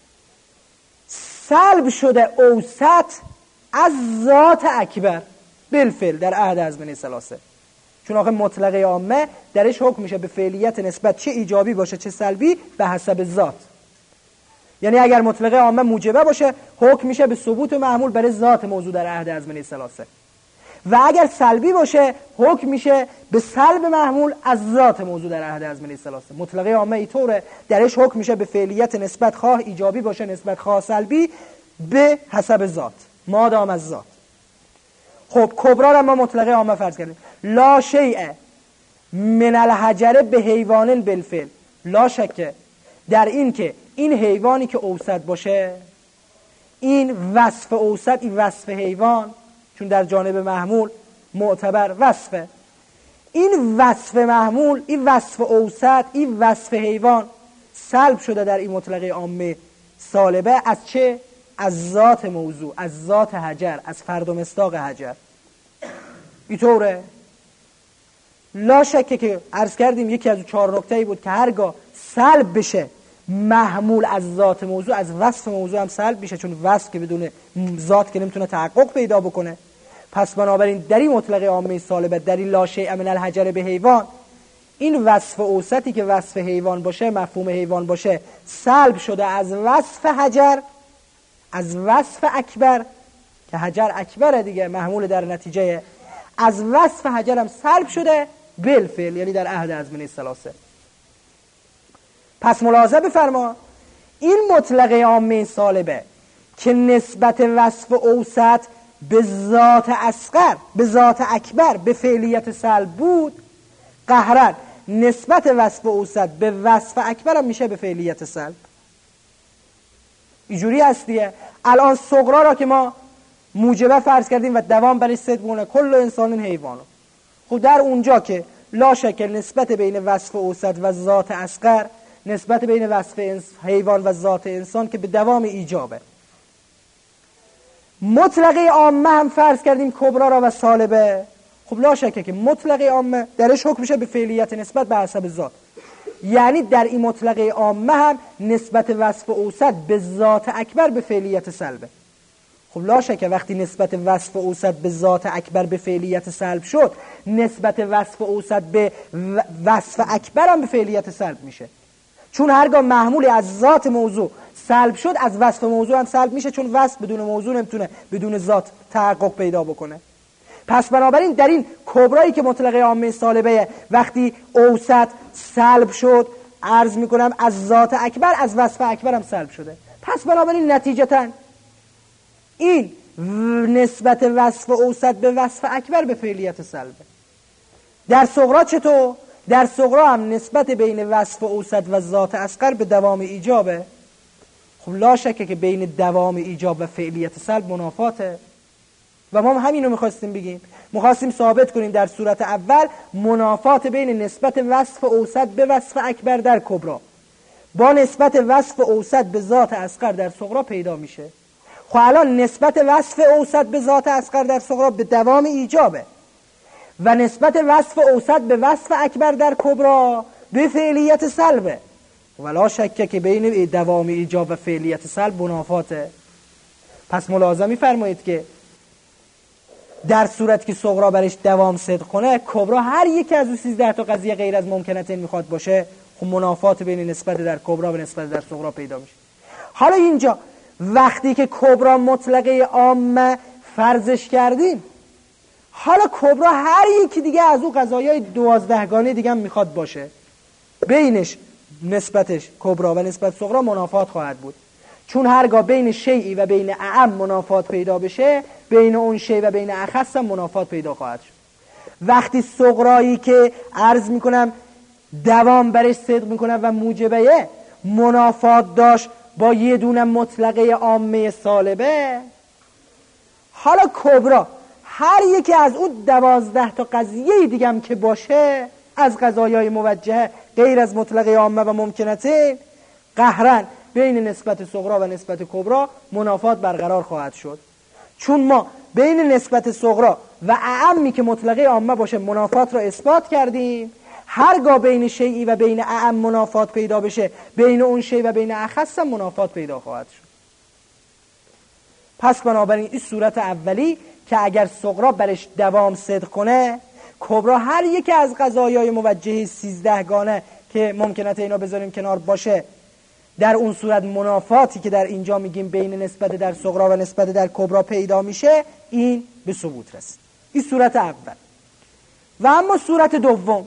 سلب شده اوسط از ذات اکبر بالفعل در عهد ازمنه ثلاثه، چون آخه مطلقه عامه درش حکم میشه به فعلیت نسبت چه ایجابی باشه چه سلبی به حسب ذات. یعنی اگر مطلقه عامه موجبه باشه حکم میشه به ثبوت معمول برای ذات موضوع در عهد ازمنه ثلاثه، و اگر سلبی باشه حکم میشه به سلب معمول از ذات موضوع در عهد ازمنه ثلاثه. مطلقه عامه اینطوره، درش حکم میشه به فعلیت نسبت خواه ایجابی باشه نسبت خواه سلبی به حسب ذات مادام از ذات. خب کبرا را ما مطلقه عامه فرض کردیم. لا شیء من الحجر به حیوان بالفعل، لا شکه در این که این حیوانی که اوسط باشه، این وصف اوسط، این وصف حیوان، چون در جانب محمول معتبر وصفه، این وصف محمول، این وصف اوسط، این وصف حیوان سلب شده در این مطلقه عامه سالبه. از چه؟ از ذات موضوع، از ذات حجر، از فرد و مصداق حجر. اینطوره. لا شکه که عرض کردیم یکی از 4 نکته‌ای بود که هرگاه سلب بشه محمول از ذات موضوع، از وصف موضوع هم سلب میشه، چون وصف که بدون ذات که نمیتونه تحقق پیدا بکنه. پس بنابراین در این مطلقه عامه سالبه، در این لا شیء من الحجر به حیوان، این وصف اوسطی که وصف حیوان باشه، مفهوم حیوان باشه، سلب شده از وصف حجر، از وصف اکبر که حجر اکبره دیگه، محمول در نتیجه، از وصف حجر هم سلب شده بالفعل، یعنی در عهد ازمنه ثلاثه. پس ملاحظه بفرما این مطلقه عامه سالبه که نسبت وصف اوسط به ذات اصغر، به ذات اکبر، به فعلیت سلب بود، قهرن نسبت وصف اوسط به وصف اکبر هم میشه به فعلیت سلب. اینجوری هست دیگه. الان صغرا را که ما موجبه فرض کردیم و دوام برای صدق بونه کل انسان حیوانو، خب در اونجا که لا شک نسبت بین وصف اوسط و ذات اصغر، نسبت بین وصف حیوان و ذات انسان که به دوام ایجابه. مطلقه عامه هم فرض کردیم کبرا را و سالبه. خب لا شکه که مطلقه عامه درش حکم میشه به فعلیت نسبت به حسب ذات، یعنی در این مطلقه عامه هم نسبت وصف اوسط به ذات اکبر به فعلیت سلبه. خب لا شکه وقتی نسبت وصف اوسط به ذات اکبر به فعلیت سلب شد، نسبت وصف اوسط به وصف اکبر هم به فعلیت سلب میشه، چون هرگاه محمولی از ذات موضوع سلب شد از وصف موضوع هم سلب میشه، چون وصف بدون موضوع نمیتونه بدون ذات تحقق پیدا بکنه. پس بنابراین در این کبرایی که مطلقه عامه سالبه، وقتی اوسط سلب شد، عرض میکنم از ذات اکبر از وصف اکبر هم سلب شده. پس بنابراین نتیجتاً این نسبت وصف اوسط به وصف اکبر به فعلیت سلبه. در صغرا چطور؟ در صغرا هم نسبت بین وصف اوسط و ذات اصغر به دوام ایجابه. خب لا شکه که بین دوام ایجاب و فعلیت سلب منافاته و ما هم همینو میخواستیم بگیم. میخواستیم ثابت کنیم در صورت اول منافات بین نسبت وصف اوسط به وصف اکبر در کبرا با نسبت وصف اوسط به ذات اصغر در صغرا پیدا میشه. خب الان نسبت وصف اوسط به ذات اصغر در صغرا به دوام ایجابه و نسبت وصف اوسط به وصف اکبر در کبرا به فعلیت سلبه. ولا شکه که بین دوام ایجاب و فعلیت سلب منافاته. پس ملاحظه می‌فرمایید که در صورت که صغرا برش دوام صدق کنه، کبرا هر یکی از اون 13 تا قضیه غیر از ممکنتین میخواد باشه، خب منافات بین نسبت در کبرا و نسبت در صغرا پیدا میشه. حالا اینجا وقتی که کبرا مطلقه عامه فرضش کردیم، حالا کبرا هر یکی دیگه از اون قضایای 12 گانه دیگه هم میخواد باشه، بینش نسبتش کبرا و نسبت صغرا منافات خواهد بود، چون هرگاه بین شیئی و بین اعم منافات پیدا بشه، بین اون شیء و بین اخص هم منافات پیدا خواهد شد. وقتی صغرایی که عرض میکنم دوام برش صدق میکنه و موجبه منافات داشت با یه دونه مطلقه عامه سالبه، حالا کبرا هر یکی از اون 12 تا قضیه دیگه هم که باشه از قضایای موجهه غیر از مطلقه عامه و ممکنته، قهرن بین نسبت صغرا و نسبت کبرا منافات برقرار خواهد شد. چون ما بین نسبت صغرا و اعمی که مطلقه عامه باشه منافات را اثبات کردیم، هرگاه بین شیئی و بین اعم منافات پیدا بشه، بین اون شیء و بین اخص هم منافات پیدا خواهد شد. پس بنابراین این صورت اولی که اگر صغرا برش دوام صدق کنه، کبرا هر یکی از قضایای موجهه 13 گانه که ممکنه اینا بذاریم کنار باشه، در اون صورت منافاتی که در اینجا میگیم بین نسبت در صغرا و نسبت در کبرا پیدا میشه، این به ثبوت رسید. این صورت اول. و اما صورت دوم،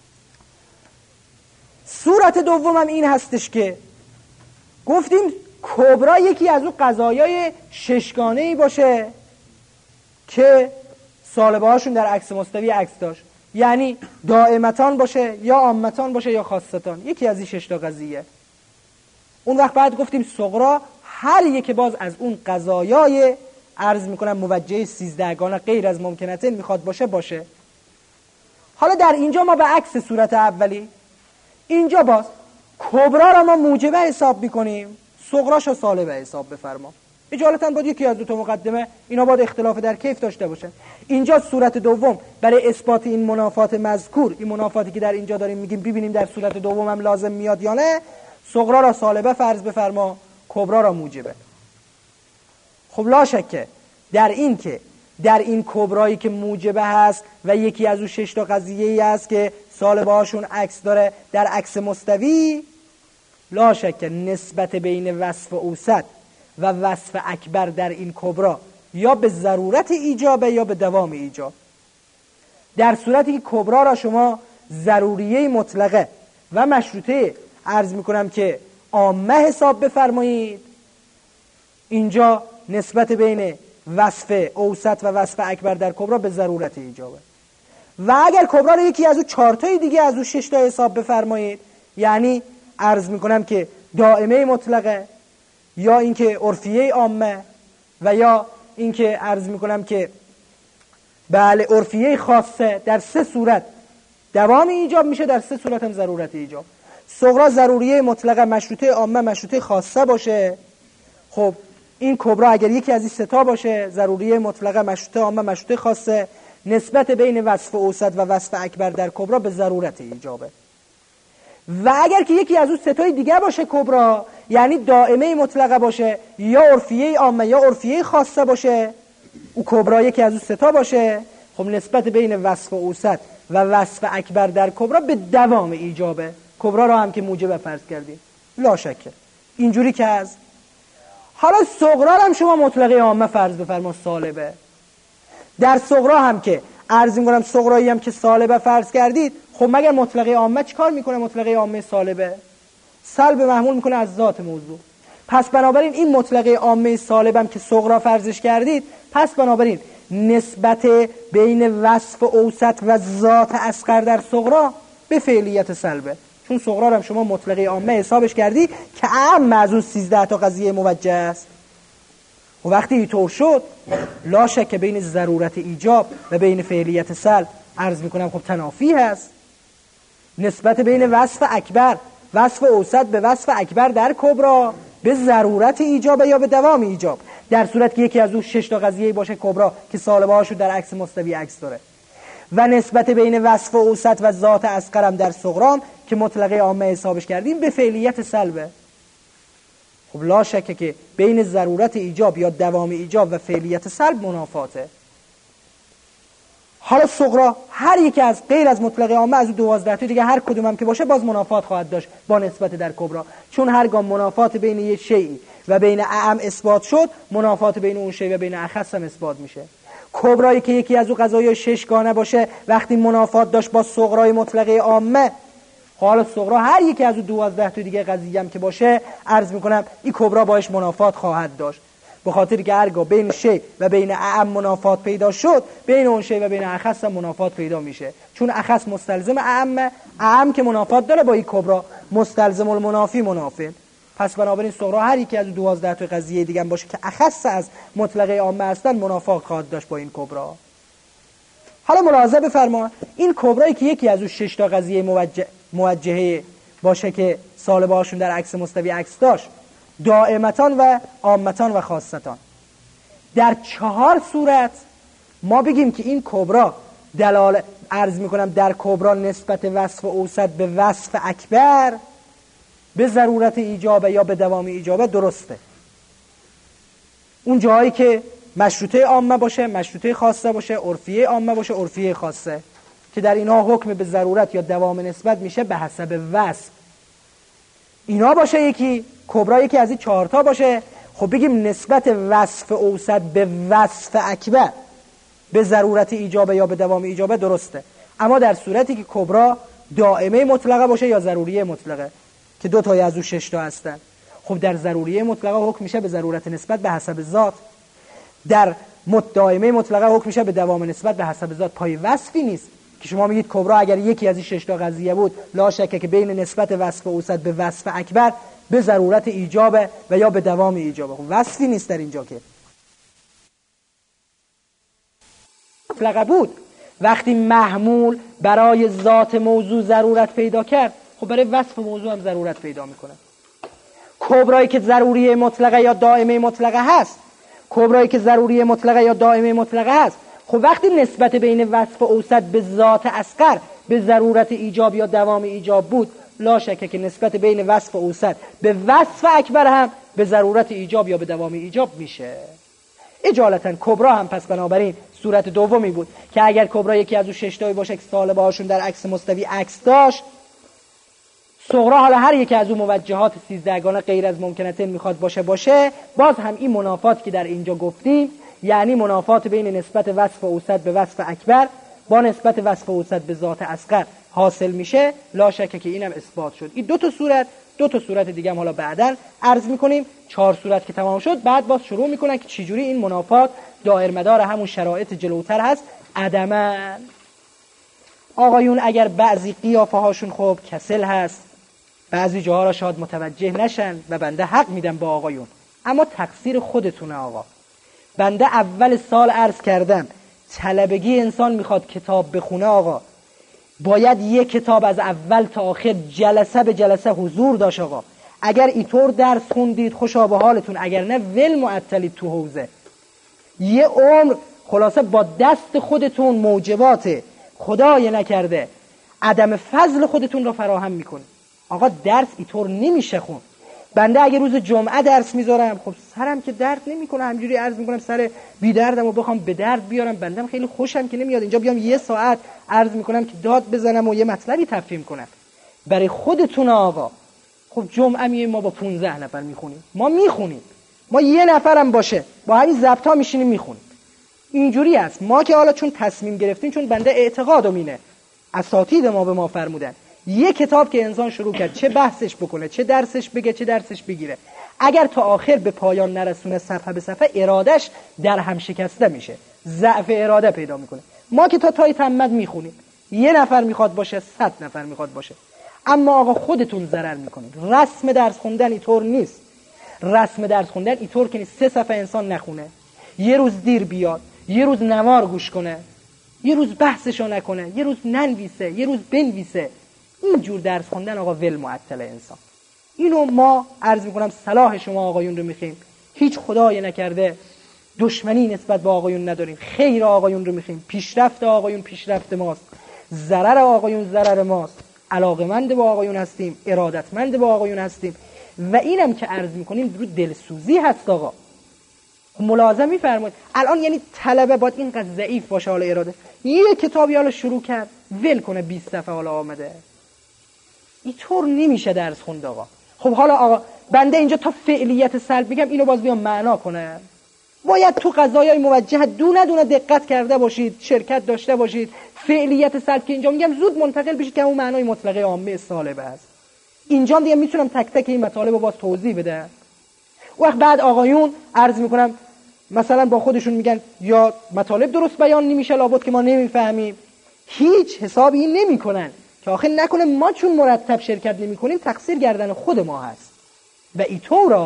صورت دوم هم این هستش که گفتیم کبرا یکی از اون قضایای 6 گانه‌ای باشه که سالبه هاشون در عکس مستوی عکس داشت، یعنی دائمتان باشه یا عامتان باشه یا خاصتان، یکی از این 6 تا قضیه. اون وقت بعد گفتیم صغرا هر یک باز از اون قضایای عرض میکنم موجه 13 گانه غیر از ممکنتین میخواد باشه. حالا در اینجا ما به عکس صورت اولی، اینجا باز کبرا را ما موجبه حساب میکنیم، صغراش را سالبه حساب بفرما. اجالتا باید یکی از دو تا مقدمه اینا باید اختلاف در کیف داشته باشه. اینجا صورت دوم برای اثبات این منافات مذکور، این منافاتی که در اینجا داریم میگیم ببینیم در صورت دوم هم لازم میاد یا نه، صغرا را سالبه فرض بفرما، کبرا را موجبه. خب لا شکه در این کبرایی که موجبه هست و یکی از اون 6 تا قضیه‌ای هست که سالبه هاشون عکس داره در عکس مستوی، لا شکه نسبت بین وصف اوسط و وصف اکبر در این کبرا یا به ضرورت ایجابه یا به دوام ایجاب. در صورتی که کبرا را شما ضروریه مطلقه و مشروطه عرض میکنم که عامه حساب بفرمایید، اینجا نسبت بین وصف اوسط و وصف اکبر در کبرا به ضرورت ایجابه. و اگر کبرا رو یکی از اون 4 تای دیگه از اون 6 تا حساب بفرمایید، یعنی عرض میکنم که دائمه مطلقه یا اینکه عرفیه عامه و یا اینکه عرض میکنم که بله عرفیه خاصه، در 3 صورت دوام ایجاب میشه، در 3 صورت هم ضرورت ایجاب. صغرا ضروریه مطلقه، مشروطه عامه، مشروطه خاصه باشه. خب این کبرا اگر یکی از این 3 تا باشه، ضروریه مطلقه، مشروطه عامه، مشروطه خاصه، نسبت بین وصف اوسط و وصف اکبر در کبرا به ضرورت ایجابه. و اگر که یکی از اون 3 تای دیگه باشه کبرا، یعنی دائمه مطلقه باشه یا عرفیه عامه یا عرفیه خاصه باشه، او کبرا یکی از اون 3 تا باشه، خب نسبت بین وصف اوسط و وصف اکبر در کبرا به دوام ایجابه. کبرا را هم که موجب فرض کردیم لا شکه اینجوری که از. حالا صغرا هم شما مطلقه عامه فرض بفرما سالبه. در صغرا هم که عرض می‌کنم صغرایی هم که سالبه فرض کردید، خب مگر مطلقه عامه چیکار میکنه؟ مطلقه عامه سالبه سلب محمول میکنه از ذات موضوع. پس بنابراین این مطلقه عامه سالب هم که صغرا فرضش کردید، پس بنابراین نسبت بین وصف اوسط و ذات اصغر در صغرا به فعلیت سلبه، چون صغرا هم شما مطلقه عامه حسابش کردی که اعم از اون 13 تا قضیه موجه است. و وقتی اینطور شد لا شک بین ضرورت ایجاب و بین فعلیت سلب عرض میکنم خب تنافی هست. نسبت بین وصف اکبر، وصف اوسط به وصف اکبر در کبرا به ضرورت ایجاب یا به دوام ایجاب، در صورت که یکی از اون 6 تا قضیه باشه کبرا که سالبه هاشو در عکس مستوی عکس داره. و نسبت بین وصف اوسط و ذات اصغر هم در صغرا که مطلقه عامه حسابش کردیم به فعلیت سلبه. خب لا شک که بین ضرورت ایجاب یا دوام ایجاب و فعلیت سلب منافاته. حالا صغرا هر یکی از غیر از مطلقه عامه از 12 تا دیگه هر کدوم هم که باشه باز منافات خواهد داشت با نسبت در کبرا، چون هرگاه منافات بین یک شیء و بین اعم اثبات شد، منافات بین اون شیء و بین اخص هم اثبات میشه. کبرایی که یکی از اون قضایای 6 گانه باشه وقتی منافات داشت با صغرای مطلقه عامه، حالا صغرا هر یکی از 12 تا دیگه قضیه هم که باشه عرض میکنم این کبرا باش منافات خواهد داشت، به خاطر که هرگاه بین شیء و بین اعم منافات پیدا شد، بین اون شیء و بین اخص هم منافات پیدا میشه، چون اخص مستلزم اعم که منافات داره با این کبرا مستلزم المنافی منافی. پس بنابراین صغرا هر یکی از 12 تا قضیه دیگه هم باشه که اخص از مطلقه عامه هستن منافات خواهد داشت با این کبرا. حالا ملاحظه بفرما این کبرایی که یکی از اون 6 تا قضیه موجهه باشه که سالبه هاشون در عکس مستوی عکس داشت، دائمتان و عامتان و خاصتان، در 4 صورت ما بگیم که این کبرا دلالت عرض میکنم در کبرا نسبت وصف اوسط به وصف اکبر به ضرورت ایجابه یا به دوام ایجابه درسته. اون جایی که مشروطه عامه باشه، مشروطه خاصه باشه، عرفیه عامه باشه، عرفیه خاصه، که در اینها حکم به ضرورت یا دوام نسبت میشه به حسب وصف. اینا باشه یکی کبرا یکی از این 4 تا باشه، خب بگیم نسبت وصف اوسط به وصف اکبر به ضرورت ایجابه یا به دوام ایجابه درسته. اما در صورتی که کبرا دائمه مطلقه باشه یا ضروریه مطلقه که 2 تای از اون 6 تا هستن، خب در ضروریه مطلقه حکم میشه به ضرورت نسبت به حسب ذات، در دائمه مطلقه حکم میشه به دوام نسبت به حسب ذات. پای وصفی نیست که شما میگید کبرا اگر یکی از این 6 تا قضیه بود لا شک که بین نسبت وصف اوسط به وصف اکبر به ضرورت ایجابه و یا به دوام ایجابه. وصفی نیست در اینجا که مطلقه بود. وقتی محمول برای ذات موضوع ضرورت پیدا کرد، خب برای وصف موضوع هم ضرورت پیدا میکنه. کبرایی که ضروری مطلقه یا دائمه مطلقه هست، کبرایی که ضروری مطلقه یا دائمه مطلقه هست، خب وقتی نسبت بین وصف اوسط به ذات اصغر به ضرورت ایجاب یا دوام ایجاب بود، لا شک که نسبت بین وصف اوسط به وصف اکبر هم به ضرورت ایجاب یا به دوام ایجاب میشه. اجالتا کبرا هم پس بنابراین صورت دومی بود که اگر کبرا یکی از اون 6 تایی باشه که سالبه هاشون در عکس مستوی عکس داشت، صغرا حالا هر یکی از اون موجهات 13 گانه غیر از ممکنتین میخواد باشه، باز هم این منافات که در اینجا گفتیم، یعنی منافات بین نسبت وصف اوسط به وصف اکبر با نسبت وصف اوسط به ذات اصغر حاصل میشه. لا شک که اینم اثبات شد. این دو تا صورت دیگه هم حالا بعداً عرض میکنیم. 4 صورت که تمام شد، بعد باز شروع میکنن که چجوری این منافات دایر مدار همون شرایط جلوتر هست عدماً. آقایون اگر بعضی قیافه هاشون خب کسل هست، بعضی جاها را شاید متوجه نشن و بنده حق میدم با آقایون، اما تقصیر خودتونه آقا. بنده اول سال عرض کردم طلبگی انسان میخواد کتاب بخونه آقا، باید یک کتاب از اول تا آخر جلسه به جلسه حضور داشت آقا. اگر اینطور درس خوندید خوشا به حالتون، اگر نه ول معطلید تو حوزه. یه عمر خلاصه با دست خودتون موجبات خدای نکرده عدم فضل خودتون را فراهم میکنید. آقا درس اینطور نمیشه خون. بنده اگه روز جمعه درس میذارم، خب سرم که درد نمیکنه، همینجوری عرض میکنم سر بی دردم و بخوام به درد بیارم، بندم خیلی خوشم که نمیاد اینجا بیام 1 ساعت عرض میکنم که داد بزنم و یه مطلبی تفهیم کنم. برای خودتون آقا. خب جمعه میایم ما با 15 نفر میخونیم، ما میخونیم، ما 1 نفرم باشه با همین ضبطا میشینیم میخونیم. اینجوری است. ما که حالا چون تصمیم گرفتیم، چون بنده اعتقادم اینه، اساتید ما به ما فرمودن یه کتاب که انسان شروع کرد، چه بحثش بکنه، چه درسش بگه، چه درسش بگیره، اگر تا آخر به پایان نرسونه صفحه به صفحه، ارادش در هم شکسته میشه، ضعف اراده پیدا میکنه. ما که تا تای تمد میخونیم، 1 نفر میخواد باشه، 100 نفر میخواد باشه. اما آقا خودتون ضرر میکنید. رسم درس خوندن اینطور نیست. رسم درس خوندن اینطور که نیست 3 صفحه انسان نخونه، یه روز دیر بیاد، یه روز نوار گوش کنه، یه روز بحثشو نکنه، یه روز ننویسه، یه روز بنویسه. اینجور درس خوندن آقا ول معطل انسان. اینو ما عرض میکنم صلاح شما آقایون رو میخویم، هیچ خدای نکرده دشمنی نسبت به آقایون نداریم، خیر آقایون رو میخویم، پیشرفت آقایون پیشرفت ماست، ضرر آقایون ضرر ماست، علاقمند به آقایون هستیم، ارادتمند به آقایون هستیم. و اینم که عرض میکنیم رو دلسوزی هست آقا. ملازم میفرمایید الان یعنی طلبه باید اینقدر ضعیف باشه حالا اراده، یه کتابی حالا شروع کرد ول کنه 20 صفحه حالا آمده، اینطور نمیشه درس خوند آقا. خب حالا آقا بنده اینجا تا فعلیت سلب بگم، اینو باز بیام معنا کنه. باید تو قضایای موجه دونه دونه دقت کرده باشید، شرکت داشته باشید. فعلیت سلب که اینجا میگم زود منتقل بشید که اون معنای مطلقه عامه سالبه است. اینجا دیگه میتونم تک تک این مطالب رو باز توضیح بدم. وقت بعد آقایون عرض میکنم مثلا با خودشون میگن یا مطالب درست بیان نمیشه، لابد که ما نمیفهمیم. هیچ حسابی این نمیکنن که آخه نکنه ما چون مرتب شرکت نمیکنیم تقصیر گردن خود ما هست. و اینطور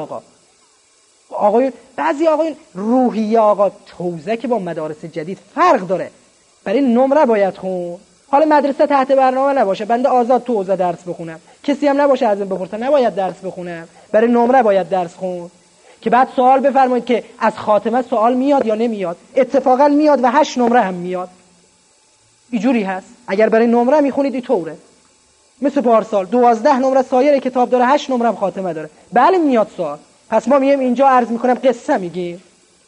آقایون بعضی آقایون روحیه آقا توزه که با مدارس جدید فرق داره. برای نمره باید خون. حالا مدرسه تحت برنامه نباشه، بنده آزاد تو حوزه درس بخونم، کسی هم نباشه ازم بپرسه، نباید درس بخونم، برای نمره باید درس خون. که بعد سوال بفرمایید که از خاتمه سوال میاد یا نمیاد. اتفاقا میاد و 8 نمره هم میاد. اینجوری هست. اگر برای نمره میخونید اینطوره. مثل پارسال 12 نمره سایر کتاب داره، 8 نمره هم خاتمه داره. بله میاد سوال. پس ما میگیم اینجا عرض میکنم قصه میگیم.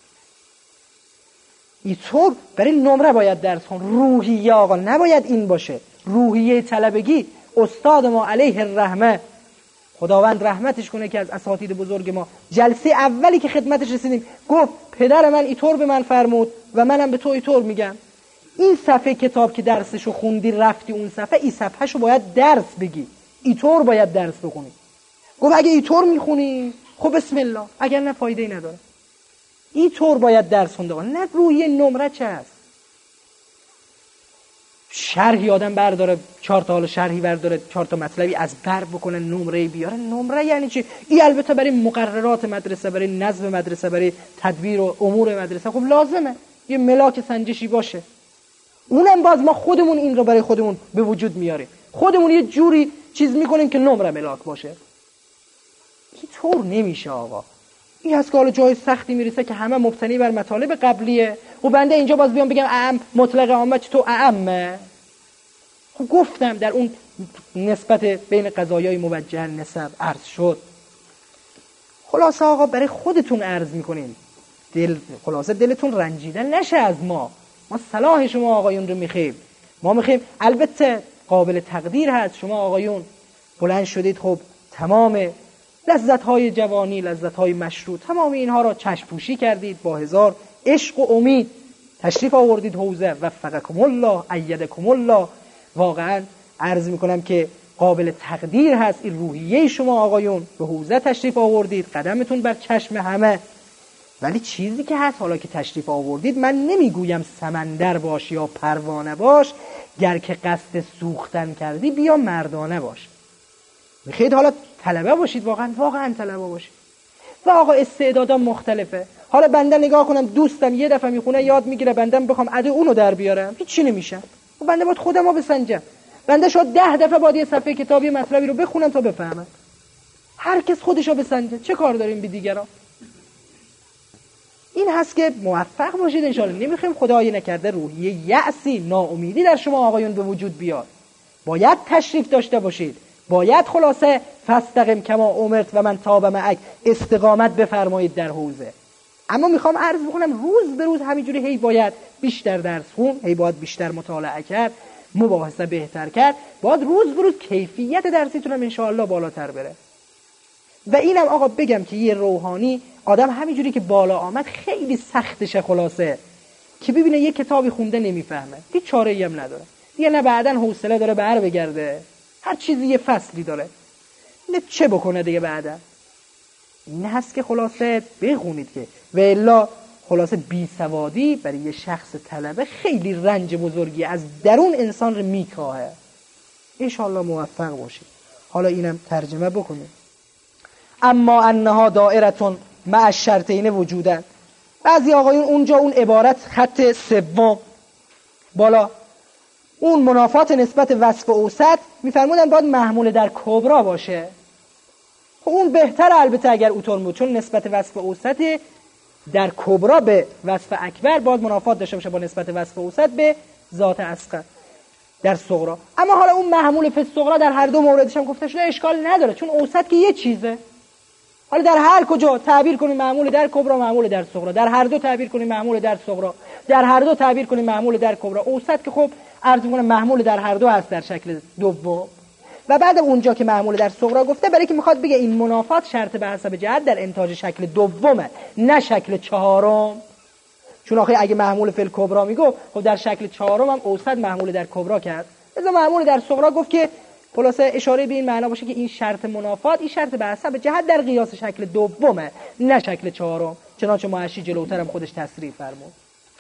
اینطور برای نمره باید درس خون. روحیه آقا نباید این باشه. روحیه طلبگی استاد ما علیه الرحمه، خداوند رحمتش کنه، که از اساتید بزرگ ما جلسه اولی که خدمتش رسیدیم گفت پدر من اینطور به من فرمود و منم به تو اینطور میگم. این صفحه کتاب که درسشو خوندی رفتی اون صفحه، این صفحهشو باید درس بگی، اینطور باید درس بخونی. گفت اگه اینطور میخونی خب بسم الله، اگر نه فایده ای نداره. اینطور باید درس خونده، نه روی نمره چه هست. شرحی آدم برداره، 4 تا حال شرحی برداره، 4 تا مطلبی از بر بکنه، نمره بیاره. نمره یعنی چی؟ این البته برای مقررات مدرسه، برای نظم مدرسه، برای تدبیر و امور مدرسه خب لازمه یه ملاک سنجشی باشه. اونم باز ما خودمون این رو برای خودمون به وجود میاریم، خودمون یه جوری چیز میکنیم که نمره ملاک باشه. این طور نمیشه آقا. این هست که حالا جای سختی میرسه که همه مبتنی بر مطالب قبلیه و بنده اینجا باز بیام بگم اعم مطلق عامه تو اعمه. خب گفتم در اون نسبت بین قضایای موجه نسب عرض شد. خلاصه آقا برای خودتون عرض میکنین، خلاصه دلتون رنجیدن نشه از ما صلاح شما آقایون رو میخویم. ما میخویم البته قابل تقدیر هست شما آقایون بلند شدید، خب تمام لذت‌های جوانی، لذت‌های مشروط، تمام اینها را چشم پوشی کردید، با هزار عشق و امید تشریف آوردید حوزه. وفقکم الله، ایدکم الله. واقعا عرض میکنم که قابل تقدیر هست این روحیه شما آقایون، به حوزه تشریف آوردید، قدمتون بر چشم همه. ولی چیزی که هست حالا که تشریف آوردید، من نمیگویم سمندر باش یا پروانه باش، گر که قصد سوختن کردی بیا مردانه باش. میخواید حالا طلبه باشید، واقعا طلبه باشید. و آقا استعدادا مختلفه. حالا بنده نگاه کنم دوستم یه دفعه میخونه یاد میگیره، بنده بخوام عده اونو در بیارم هیچی نمیشه. و بنده باید خودمو بسنجم. بنده شاید 10 دفعه باید یه صفحه کتابی مطلبی رو بخونم تا بفهمم. هر کس خودشو بسنجه، چه کار داریم بی دیگران؟ این هست که موفق باشید انشاءالله. نمیخوایم خدای نکرده روحیه یأسی، ناامیدی در شما آقایون به وجود بیاد. باید تشریف داشته باشید، باید خلاصه فاستقم کما امرت و من تاب معک، استقامت بفرمایید در حوزه. اما میخوام عرض بکنم روز به روز همینجوری هی باید بیشتر درس خون، هی باید بیشتر مطالعه کرد، مباحثه بهتر کرد، باید روز به روز کیفیت درسیتون هم انشاءالله بالاتر بره. و اینم آقا بگم که یه روحانی آدم همینجوری که بالا آمد خیلی سختشه خلاصه که ببینه یه کتابی خونده نمیفهمه، هیچ چاره‌ای هم نداره دیگه، نه بعدن حوصله داره بر بگرده، هر چیزی یه فصلی داره، نه چه بکنه دیگه بعدن. این هست که خلاصه بخونید که و الا خلاصه بیسوادی برای یه شخص طلبه خیلی رنج بزرگی از درون انسان رو میکاهه. انشاءالله موفق باشید. حالا اینم ترجمه بکنید. اما انها دائرتون مع الشرطین وجودن. بعضی آقایون اونجا اون عبارت خط سوم بالا اون منافات نسبت وصف اوسط میفرمودن باید محمول در کبرا باشه. خب اون بهتر البته اگر اوتون بود، چون نسبت وصف اوسط در کبرا به وصف اکبر باید منافات داشته باشه با نسبت وصف اوسط به ذات اصغر در صغرا. اما حالا اون محمول فی الصغرا در هر دو موردش هم گفته شده اشکال نداره، چون اوسط که یه چیزه. حالا در هر کجا تعبیر کنیم معمول در کبرا، معمول در صغرا، در هر دو تعبیر کنیم معمول در صغرا، در هر دو تعبیر کنیم معمول در کبرا. اوسط که خب عرض می‌کنم معمول در هر دو هست در شکل دوم. و بعد اونجا که معمول در صغرا گفته برای که میخواد بگه این منافات شرط به حسب جهت در انتاج شکل دومه نه شکل چهارم. چون آخه اگه معمول فی الکبرا میگفت خب در شکل چهارم هم اوسط معمول در کبرا کرد، لذا معمول در صغرا گفت که خلاصه اشاره به این معنا باشه که این شرط منافات این شرط به حسب جهت در قیاس شکل دومه نه شکل چهارم، چنانچه معشی جلوتر هم خودش تصریح فرمود.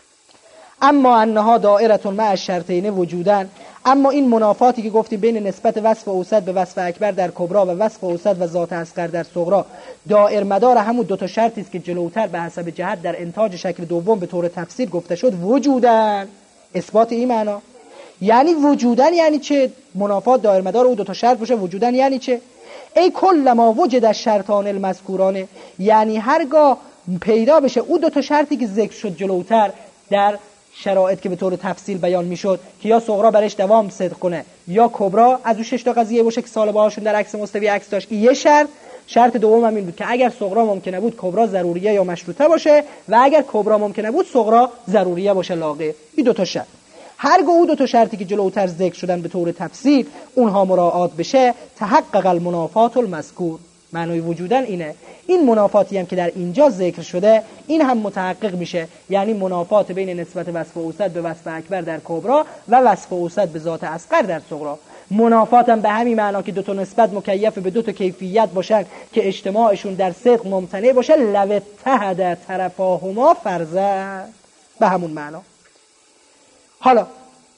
اما انها دائرتون مع الشرطین وجودن. اما این منافاتی که گفتیم بین نسبت وصف اوسط به وصف اکبر در کبرا و وصف اوسط و ذات اصغر در صغرا دائر مدار همون دو تا شرطی است که جلوتر به حسب جهت در انتاج شکل دوم به طور تفصیل گفته شد. وجودن اثبات این معنا یعنی وجودن یعنی چه؟ منافات دائر مدار او دو تا شرط باشه. وجودن یعنی چه؟ ای کل ما وجد الشرطان المذکوران، یعنی هرگاه پیدا بشه او دو تا شرطی که ذکر شد جلوتر در شرایط که به طور تفصیل بیان میشد که یا صغرا برش دوام صدق کنه یا کبرا از اون 6 تا قضیه باشه که سال باهاشون در عکس مستوی عکس داشت. یه شرط دوم هم این بود که اگر صغرا ممکنه بود کبرا ضروریه یا مشروطه باشه و اگر کبرا ممکنه بود صغرا ضروریه باشه لاغه. این دو تا شرط هرگاه او دو تا شرطی که جلوتر ذکر شدن به طور تفصیل اونها مراعات بشه تحقق المنافات المذکور. معنای وجودن اینه. این منافاتی هم که در اینجا ذکر شده این هم متحقق میشه، یعنی منافات بین نسبت وصف اوسط به وصف اکبر در کبرا و وصف اوسط به ذات اصغر در صغرا. منافات هم به همین معنا که دو تا نسبت مکیف به دو تا کیفیت باشن که اجتماعشون در صدق ممتنع باشه. لو اتحد طرفاهما فرضاً، به همون معنا. حالا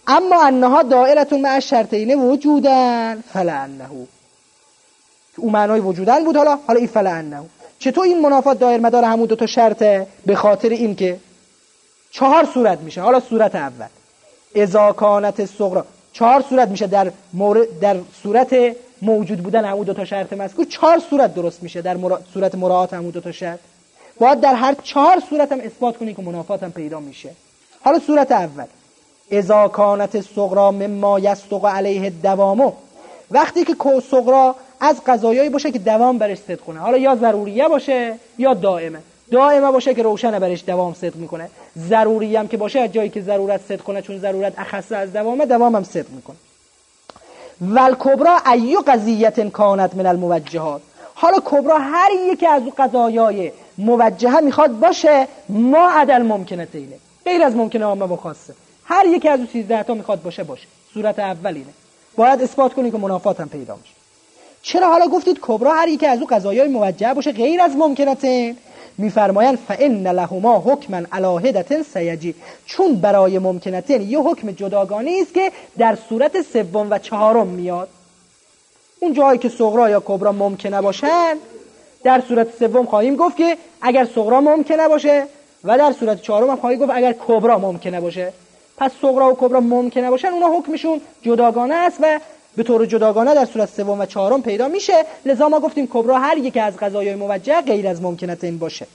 اما انها دائرتون مع شرطین وجودن فلعنه، اون معنای وجودن بود. حالا این فلعنه چطور این منافات دایر مدار همون دو تا شرطه؟ به خاطر این که 4 صورت میشه. حالا صورت اول اذا کانت الصغرا 4 صورت میشه در صورت موجود بودن همون دو تا شرط مذکور. 4 صورت درست میشه در صورت مراعات همون دو تا شرط. باید در هر 4 صورت هم اثبات کنی که منافات هم پیدا میشه. حالا صورت اول اذا کانت الصغرا مما یصدق علیه الدوام، وقتی که صغرا از قضایایی باشه که دوام برش صدق کنه. حالا یا ضروریه باشه یا دائمه. دائمه باشه که روشنه برش دوام صدق میکنه، ضروری هم که باشه از جایی که ضرورت صدق کنه، چون ضرورت اخص از دوامه، دوام هم صدق میکنه. والکبرا ای قضیه کانت من الموجهات، حالا کبرا هر یکی از اون قضایای موجهه میخواد باشه ما عدل ممکنتینه، غیر از ممکنه عامه و خاصه، هر یکی از اون 13 تا میخواد باشه. صورت اول اینه، باید اثبات کنی که منافات هم پیدا میشه. چرا حالا گفتید کبرا هر یکی از اون قضایای موجهه باشه غیر از ممکنتین؟ میفرمایند فإن لهما حکما علی حدة سیجی، چون برای ممکنتین یه حکم جداگانه است که در صورت سوم و چهارم میاد. اون جایی که صغرا یا کبرا ممکنه باشن، در صورت سوم خواهیم گفت که اگر صغرا ممکنه باشه، و در صورت چهارم هم خواهیم گفت اگر کبرا ممکنه باشه. پس صغرا و کبرا ممکنه باشن، اونا حکمشون جداگانه است و به طور جداگانه در صورت سوم و چهارم پیدا میشه. لذا ما گفتیم کبرا هر یک از قضایای موجه غیر از ممکنتین باشه.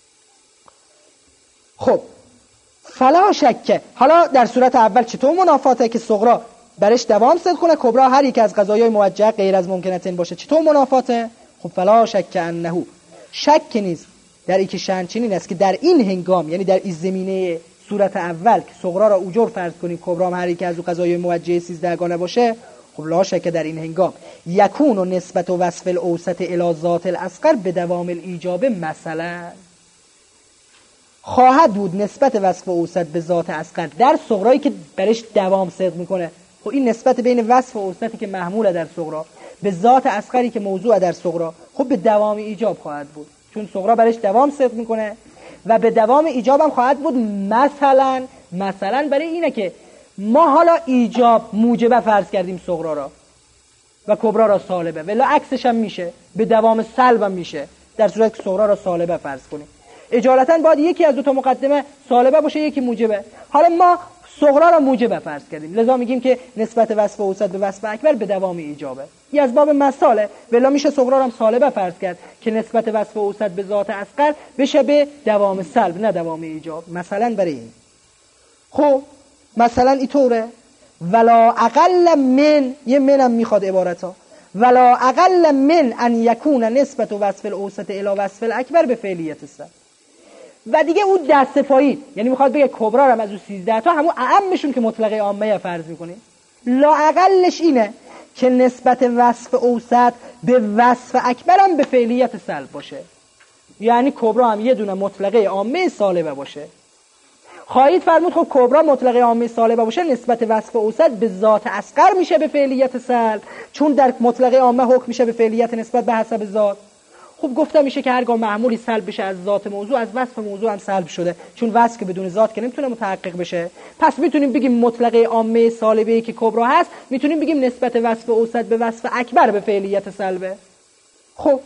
خب فلا شک، حالا در صورت اول چطور منافاته که صغرا برش دوام صدق کنه، کبرا هر یک از قضایای موجه غیر از ممکنتین باشه، چطور منافاته؟ خب فلا شک انه، شک نیست در اینکه شأن چنین است که در این هنگام، یعنی در این زمینه صورت اول که صغرا را اوجر فرض کنیم، کبرا هم هر یک از قضایای موجه 13 گانه باشه، خب لا شک در این هنگام یکون و نسبت و وصف الاوسط الی ذات الاصغر به دوام الایجاب، مثلا خواهد بود نسبت وصف اوسط به ذات اصغر در صغرایی که برش دوام صدق میکنه. خب این نسبت بین وصف اوسطی که محموله در صغرا به ذات اصغری که موضوع در صغرا، خب به دوام ایجاب خواهد بود، چون صغرا برش دوام صدق میکنه و به دوام ایجاب هم خواهد بود. مثلا برای اینه که ما حالا ایجاب موجبه فرض کردیم صغرا را و کبرا را سالبه، ولی عکسش هم میشه، به دوام سلب هم میشه در صورت که صغرا را سالبه فرض کنیم. اجالتا باید یکی از دو تا مقدمه سالبه باشه، یکی موجبه. حالا ما صغرا را موجبه فرض کردیم، لذا میگیم که نسبت وصف اوسط به وصف اکبر به دوام ایجابه. این از باب مثاله، ولی میشه صغرا را هم سالبه فرض کرد که نسبت وصف اوسط به ذات اصغر بشه به دوام سلب نه دوام ایجاب. مثلا برای این خب مثلا اینطوره ولا اقل من، یه منم میخواد عبارتا، ولا اقل من ان یکون نسبت و وصف الاوسط الی وصف الاکبر به فعلیت سلب. و دیگه اون دست پایی، یعنی میخواد بگه کبرا هم از اون 13 تا همون اعمشون که مطلقه عامه فرض میکنیم، لا اقلش اینه که نسبت وصف اوسط به وصف اکبر هم به فعلیت سلب باشه، یعنی کبرا هم یه دونه مطلقه عامه سالبه باشه. خواهید فرمود خب کبرا مطلقه عامه سالبه باشه، نسبت وصف اوسط به ذات اصغر میشه به فعلیت سلب، چون در مطلقه عامه حکم میشه به فعلیت نسبت به حسب ذات. خب گفتم میشه که هرگاه معمولی سلب بشه از ذات موضوع، از وصف موضوع هم سلب شده، چون وصف که بدون ذات که نمیتونه متحقق بشه. پس میتونیم بگیم مطلقه عامه سالبه‌ای که کبرا هست، میتونیم بگیم نسبت وصف اوسط به وصف اکبر به فعلیت سلبه. خب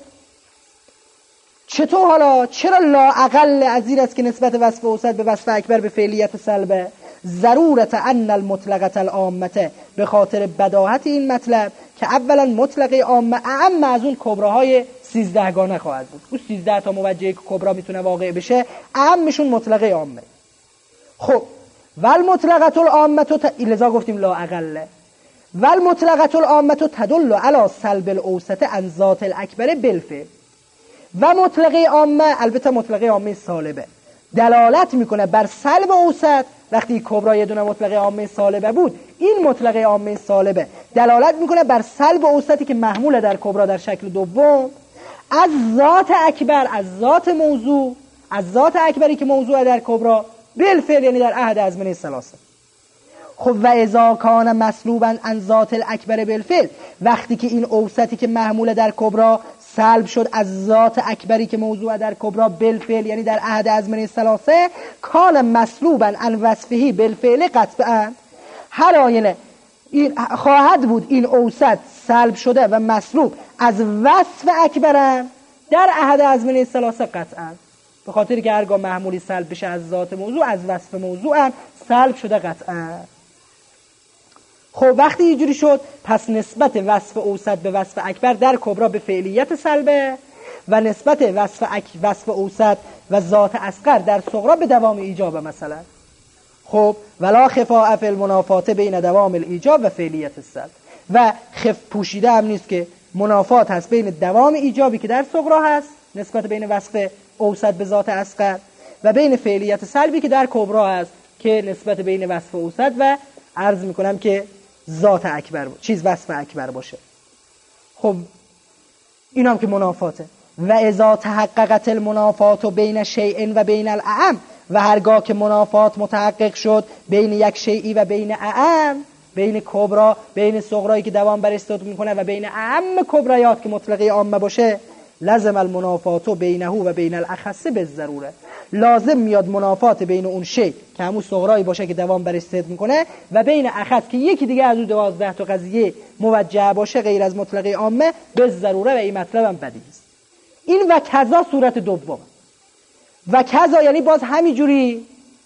چطور حالا؟ چرا لا اقل از این است که نسبت وصف اوسط به وصف اکبر به فعلیت سلبه؟ ضرورت ان المطلقه العامه، به خاطر بداهت این مطلب که اولا مطلقه عامه اعم از اون کبراهای 13 گانه خواهد بود. اون 13 تا موجهی که کبرا میتونه واقع بشه اعمشون مطلقه عامه. خب والمطلقه العامه لذا گفتیم لا اقل، والمطلقه العامه تدل علی سلب الاوسط عن ذات الاکبر بالفعل. و مطلقه عامه، البته مطلقه عامه سالبه، دلالت میکنه بر سلب اوسط. وقتی کبرا یه دونه مطلقه عامه سالبه بود، این مطلقه عامه سالبه دلالت میکنه بر سلب اوسطی که محموله در کبرا در شکل دوم از ذات اکبر، از ذات موضوع، از ذات اکبری که موضوع در کبرا بالفعل، یعنی در احد ازمنه ثلاثه. خب و اذا کان مسلوبا عن ذات الاکبر بالفعل، وقتی که این اوسطی که محموله در کبرا سلب شد از ذات اکبری که موضوع در کبرا بالفعل، یعنی در احد ازمنه ثلاثه، کان مسلوبا عن وصفه بالفعل قطعا، هر آینه این خواهد بود این اوسط سلب شده و مسلوب از وصف اکبرن در احد ازمنه ثلاثه قطعا، به خاطر که هرگاه محمولی سلب بشه از ذات موضوع از وصف موضوع هم سلب شده قطعا. خب وقتی اینجوری شد پس نسبت وصف اوسط به وصف اکبر در کبرا به فعلیت سلبه و نسبت وصف اوسط و ذات اصغر در صغرا به دوام ایجابه مثلا. خب ولا خفاء فی المنافات بین دوام الایجاب و فعلیت السلب، و پوشیده هم نیست که منافات هست بین دوام ایجابی که در صغرا هست نسبت بین وصف اوسط به ذات اصغر و بین فعلیت سلبی که در کبرا هست که نسبت بین وصف اوسط و عرض میکنم که ذات اکبر وصف اکبر باشه. خب این هم که منافاته. و اذا تحققت المنافات بین شیء و بین الاعم، و هرگاه که منافات متحقق شد بین یک شیئی و بین اعم، بین کبرا بین صغرایی که دوام بر استاد میکنه و بین اعم کبرایات که مطلقه عامه باشه، لازم المنافات بینه و بین الاخص بالضروره، لازم میاد منافات بین اون شی که همون صغرایی باشه که دوام بر استاد میکنه و بین اخص که یکی دیگه از اون 12 تا قضیه موجه باشه غیر از مطلقه عامه بالضروره، و این مطلب هم بدیهی است. این و کذا صورت دوم. و کذا یعنی باز همینجوری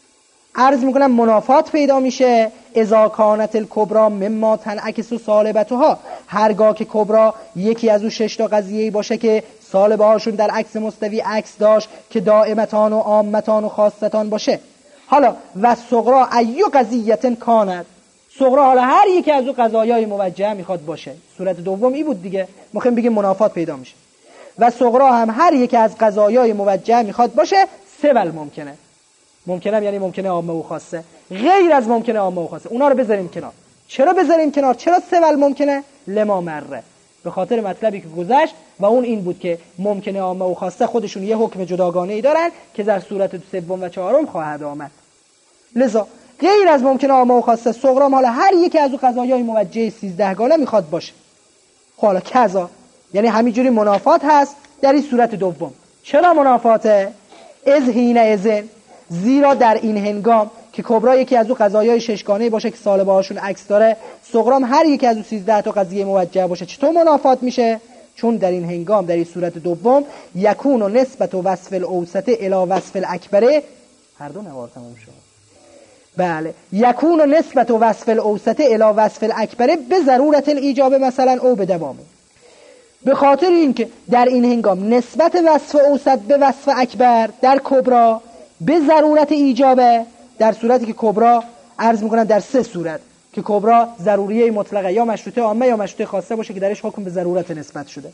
عرض میکنم منافات پیدا میشه. اذا کانت الکبرا مما تنعکس سالبتها، هرگاه که کبرا یکی از اون 6 تا قضیه‌ای باشه که سالبه هاشون در عکس مستوی عکس داشت که دائمتان و عامتان و خاصتان باشه. حالا و صغرا ایو قضیه کانت، صغرا حالا هر یکی از اون قضایای موجه میخواد باشه. صورت دوم این بود دیگه، میخوایم بگیم منافات پیدا میشه. و صغرا هم هر یکی از قضایای موجه میخواد باشه. سوال ممکنه، ممکنه یعنی ممکنه عامه و خاصه، غیر از ممکنه عامه و خاصه اونا رو بذاریم کنار. چرا بذاریم کنار؟ چرا سوال ممکنه؟ لما مره، به خاطر مطلبی که گذشت و اون این بود که ممکنه عامه و خاصه خودشون یه حکم جداگانه‌ای دارن که در صورت سوم و چهارم خواهد آمد. لذا غیر از ممکنه عامه و خاصه صغرا حالا هر یکی از اون قضایای موجه 13 گانه میخواد باشه. خب حالا کذا یعنی همینجوری منافات هست در این صورت دوم. چرا منافاته؟ از حین ازن، زیرا در این هنگام که کبرا یکی از اون قضایای 6 گانه باشه که سالبه هاشون عکس داره، صغرام هر یکی از اون 13 تا قضیه موجه باشه. چطور منافات میشه؟ چون در این هنگام در این صورت دوم یکون و نسبت و وصف الاوسط الی وصف الاکبره، هر دو نوار تموم شد. بله، یکون و نسبت و وصف الاوسط الی وصف الاکبره به ضرورت الایجاب مثلا او به دوامه. به خاطر اینکه در این هنگام نسبت وصف اوسط به وصف اکبر در کبرا به ضرورت ایجابه، در صورتی که کبرا عرض میکنن در 3 صورت که کبرا ضروریه مطلقه یا مشروطه عامه یا مشروطه خاصه باشه که درش حکم به ضرورت نسبت شده.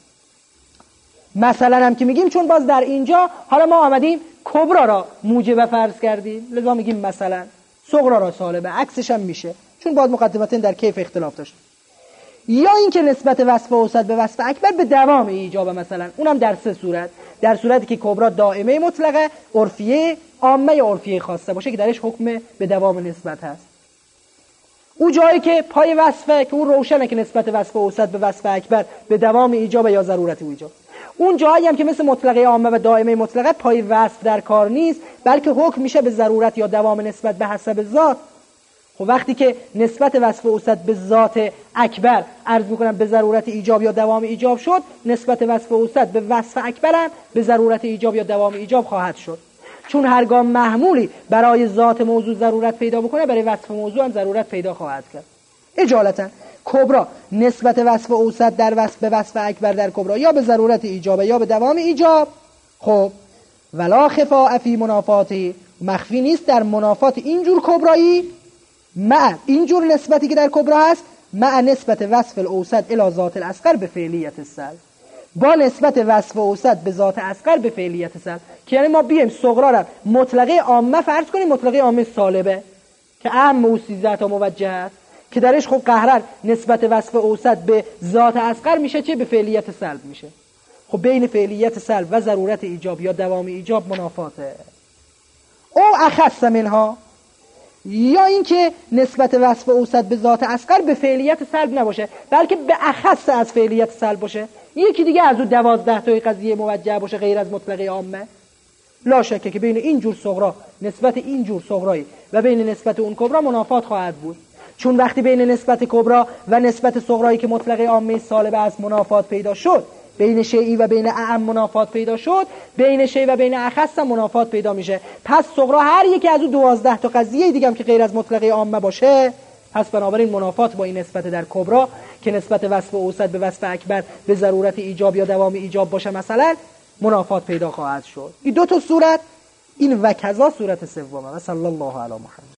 مثلا هم که میگیم چون باز در اینجا حالا ما آمدیم کبرا را موجب فرض کردیم، لذا میگیم مثلا صغرا را سالبه، عکسش هم میشه چون باز مقدمتاً در کیف اختلاف داشت. یا اینکه نسبت وصف اوسط به وصف اکبر به دوام ایجاب مثلا، اونم در 3 صورت، در صورتی که کبرا دائمه مطلقه، عرفیه عامه یا عرفیه خاصه باشه که درش حکم به دوام نسبت هست. اون جایی که پای وصفه که اون روشنه که نسبت وصف اوسط به وصف اکبر به دوام ایجاب یا ضرورت ایجاب. اون جایی هم که مثل مطلقه عامه و دائمه مطلقه پای وصف در کار نیست بلکه حکم میشه به ضرورت یا دوام نسبت به حسب ذات. خب وقتی که نسبت وصف اوسط به ذات اکبر عرض میکنم به ضرورت ایجاب یا دوام ایجاب شد، نسبت وصف اوسط به وصف اکبر هم به ضرورت ایجاب یا دوام ایجاب خواهد شد. چون هرگاه محمولی برای ذات موضوع ضرورت پیدا بکنه برای وصف موضوع هم ضرورت پیدا خواهد کرد. اجالتا کبرا نسبت وصف اوسط در وصف به وصف اکبر در کبرا یا به ضرورت ایجاب یا به دوام ایجاب. خب ولا خفاء فی منافاتی، مخفی نیست در منافات اینجور کبرایی مع اینجور نسبتی که در کبرا هست، مع نسبت وصف الاوسط الی ذات الاصغر به فعلیت السلب، با نسبت وصف اوسط به ذات اصغر به فعلیت السلب، که یعنی ما بیایم صغرا را مطلقه عامه فرض کنیم، مطلقه عامه سالبه که اهم و 13 تا موجه است که درش خب قهرن نسبت وصف اوسط به ذات اصغر میشه چه؟ به فعلیت سلب میشه. خب بین فعلیت سلب و ضرورت ایجاب یا دوام ایجاب منافاته. او اخص منها، یا اینکه نسبت وصف اوسط به ذات اصغر به فعلیت سلب نباشه بلکه به اخص از فعلیت سلب باشه، یکی دیگه از اون 12 تای قضیه موجه باشه غیر از مطلقه عامه. لا شکه که بین این جور صغرا نسبت این جور صغرایی و بین نسبت اون کبرا منافات خواهد بود. چون وقتی بین نسبت کبرا و نسبت صغرایی که مطلقه عامه سالبه از منافات پیدا شد، بین شیعی و بین اعم منافات پیدا شد، بین شیعی و بین اخص هم منافات پیدا میشه. پس صغرا هر یکی از اون 12 تا قضیه دیگه هم که غیر از مطلقه عامه باشه، پس بنابراین منافات با این نسبت در کبرا که نسبت وصف اوسط به وصف اکبر به ضرورت ایجاب یا دوام ایجاب باشه مثلا، منافات پیدا خواهد شد. این دو تا صورت، این وکذا صورت سومه. و صلی الله علی محمد.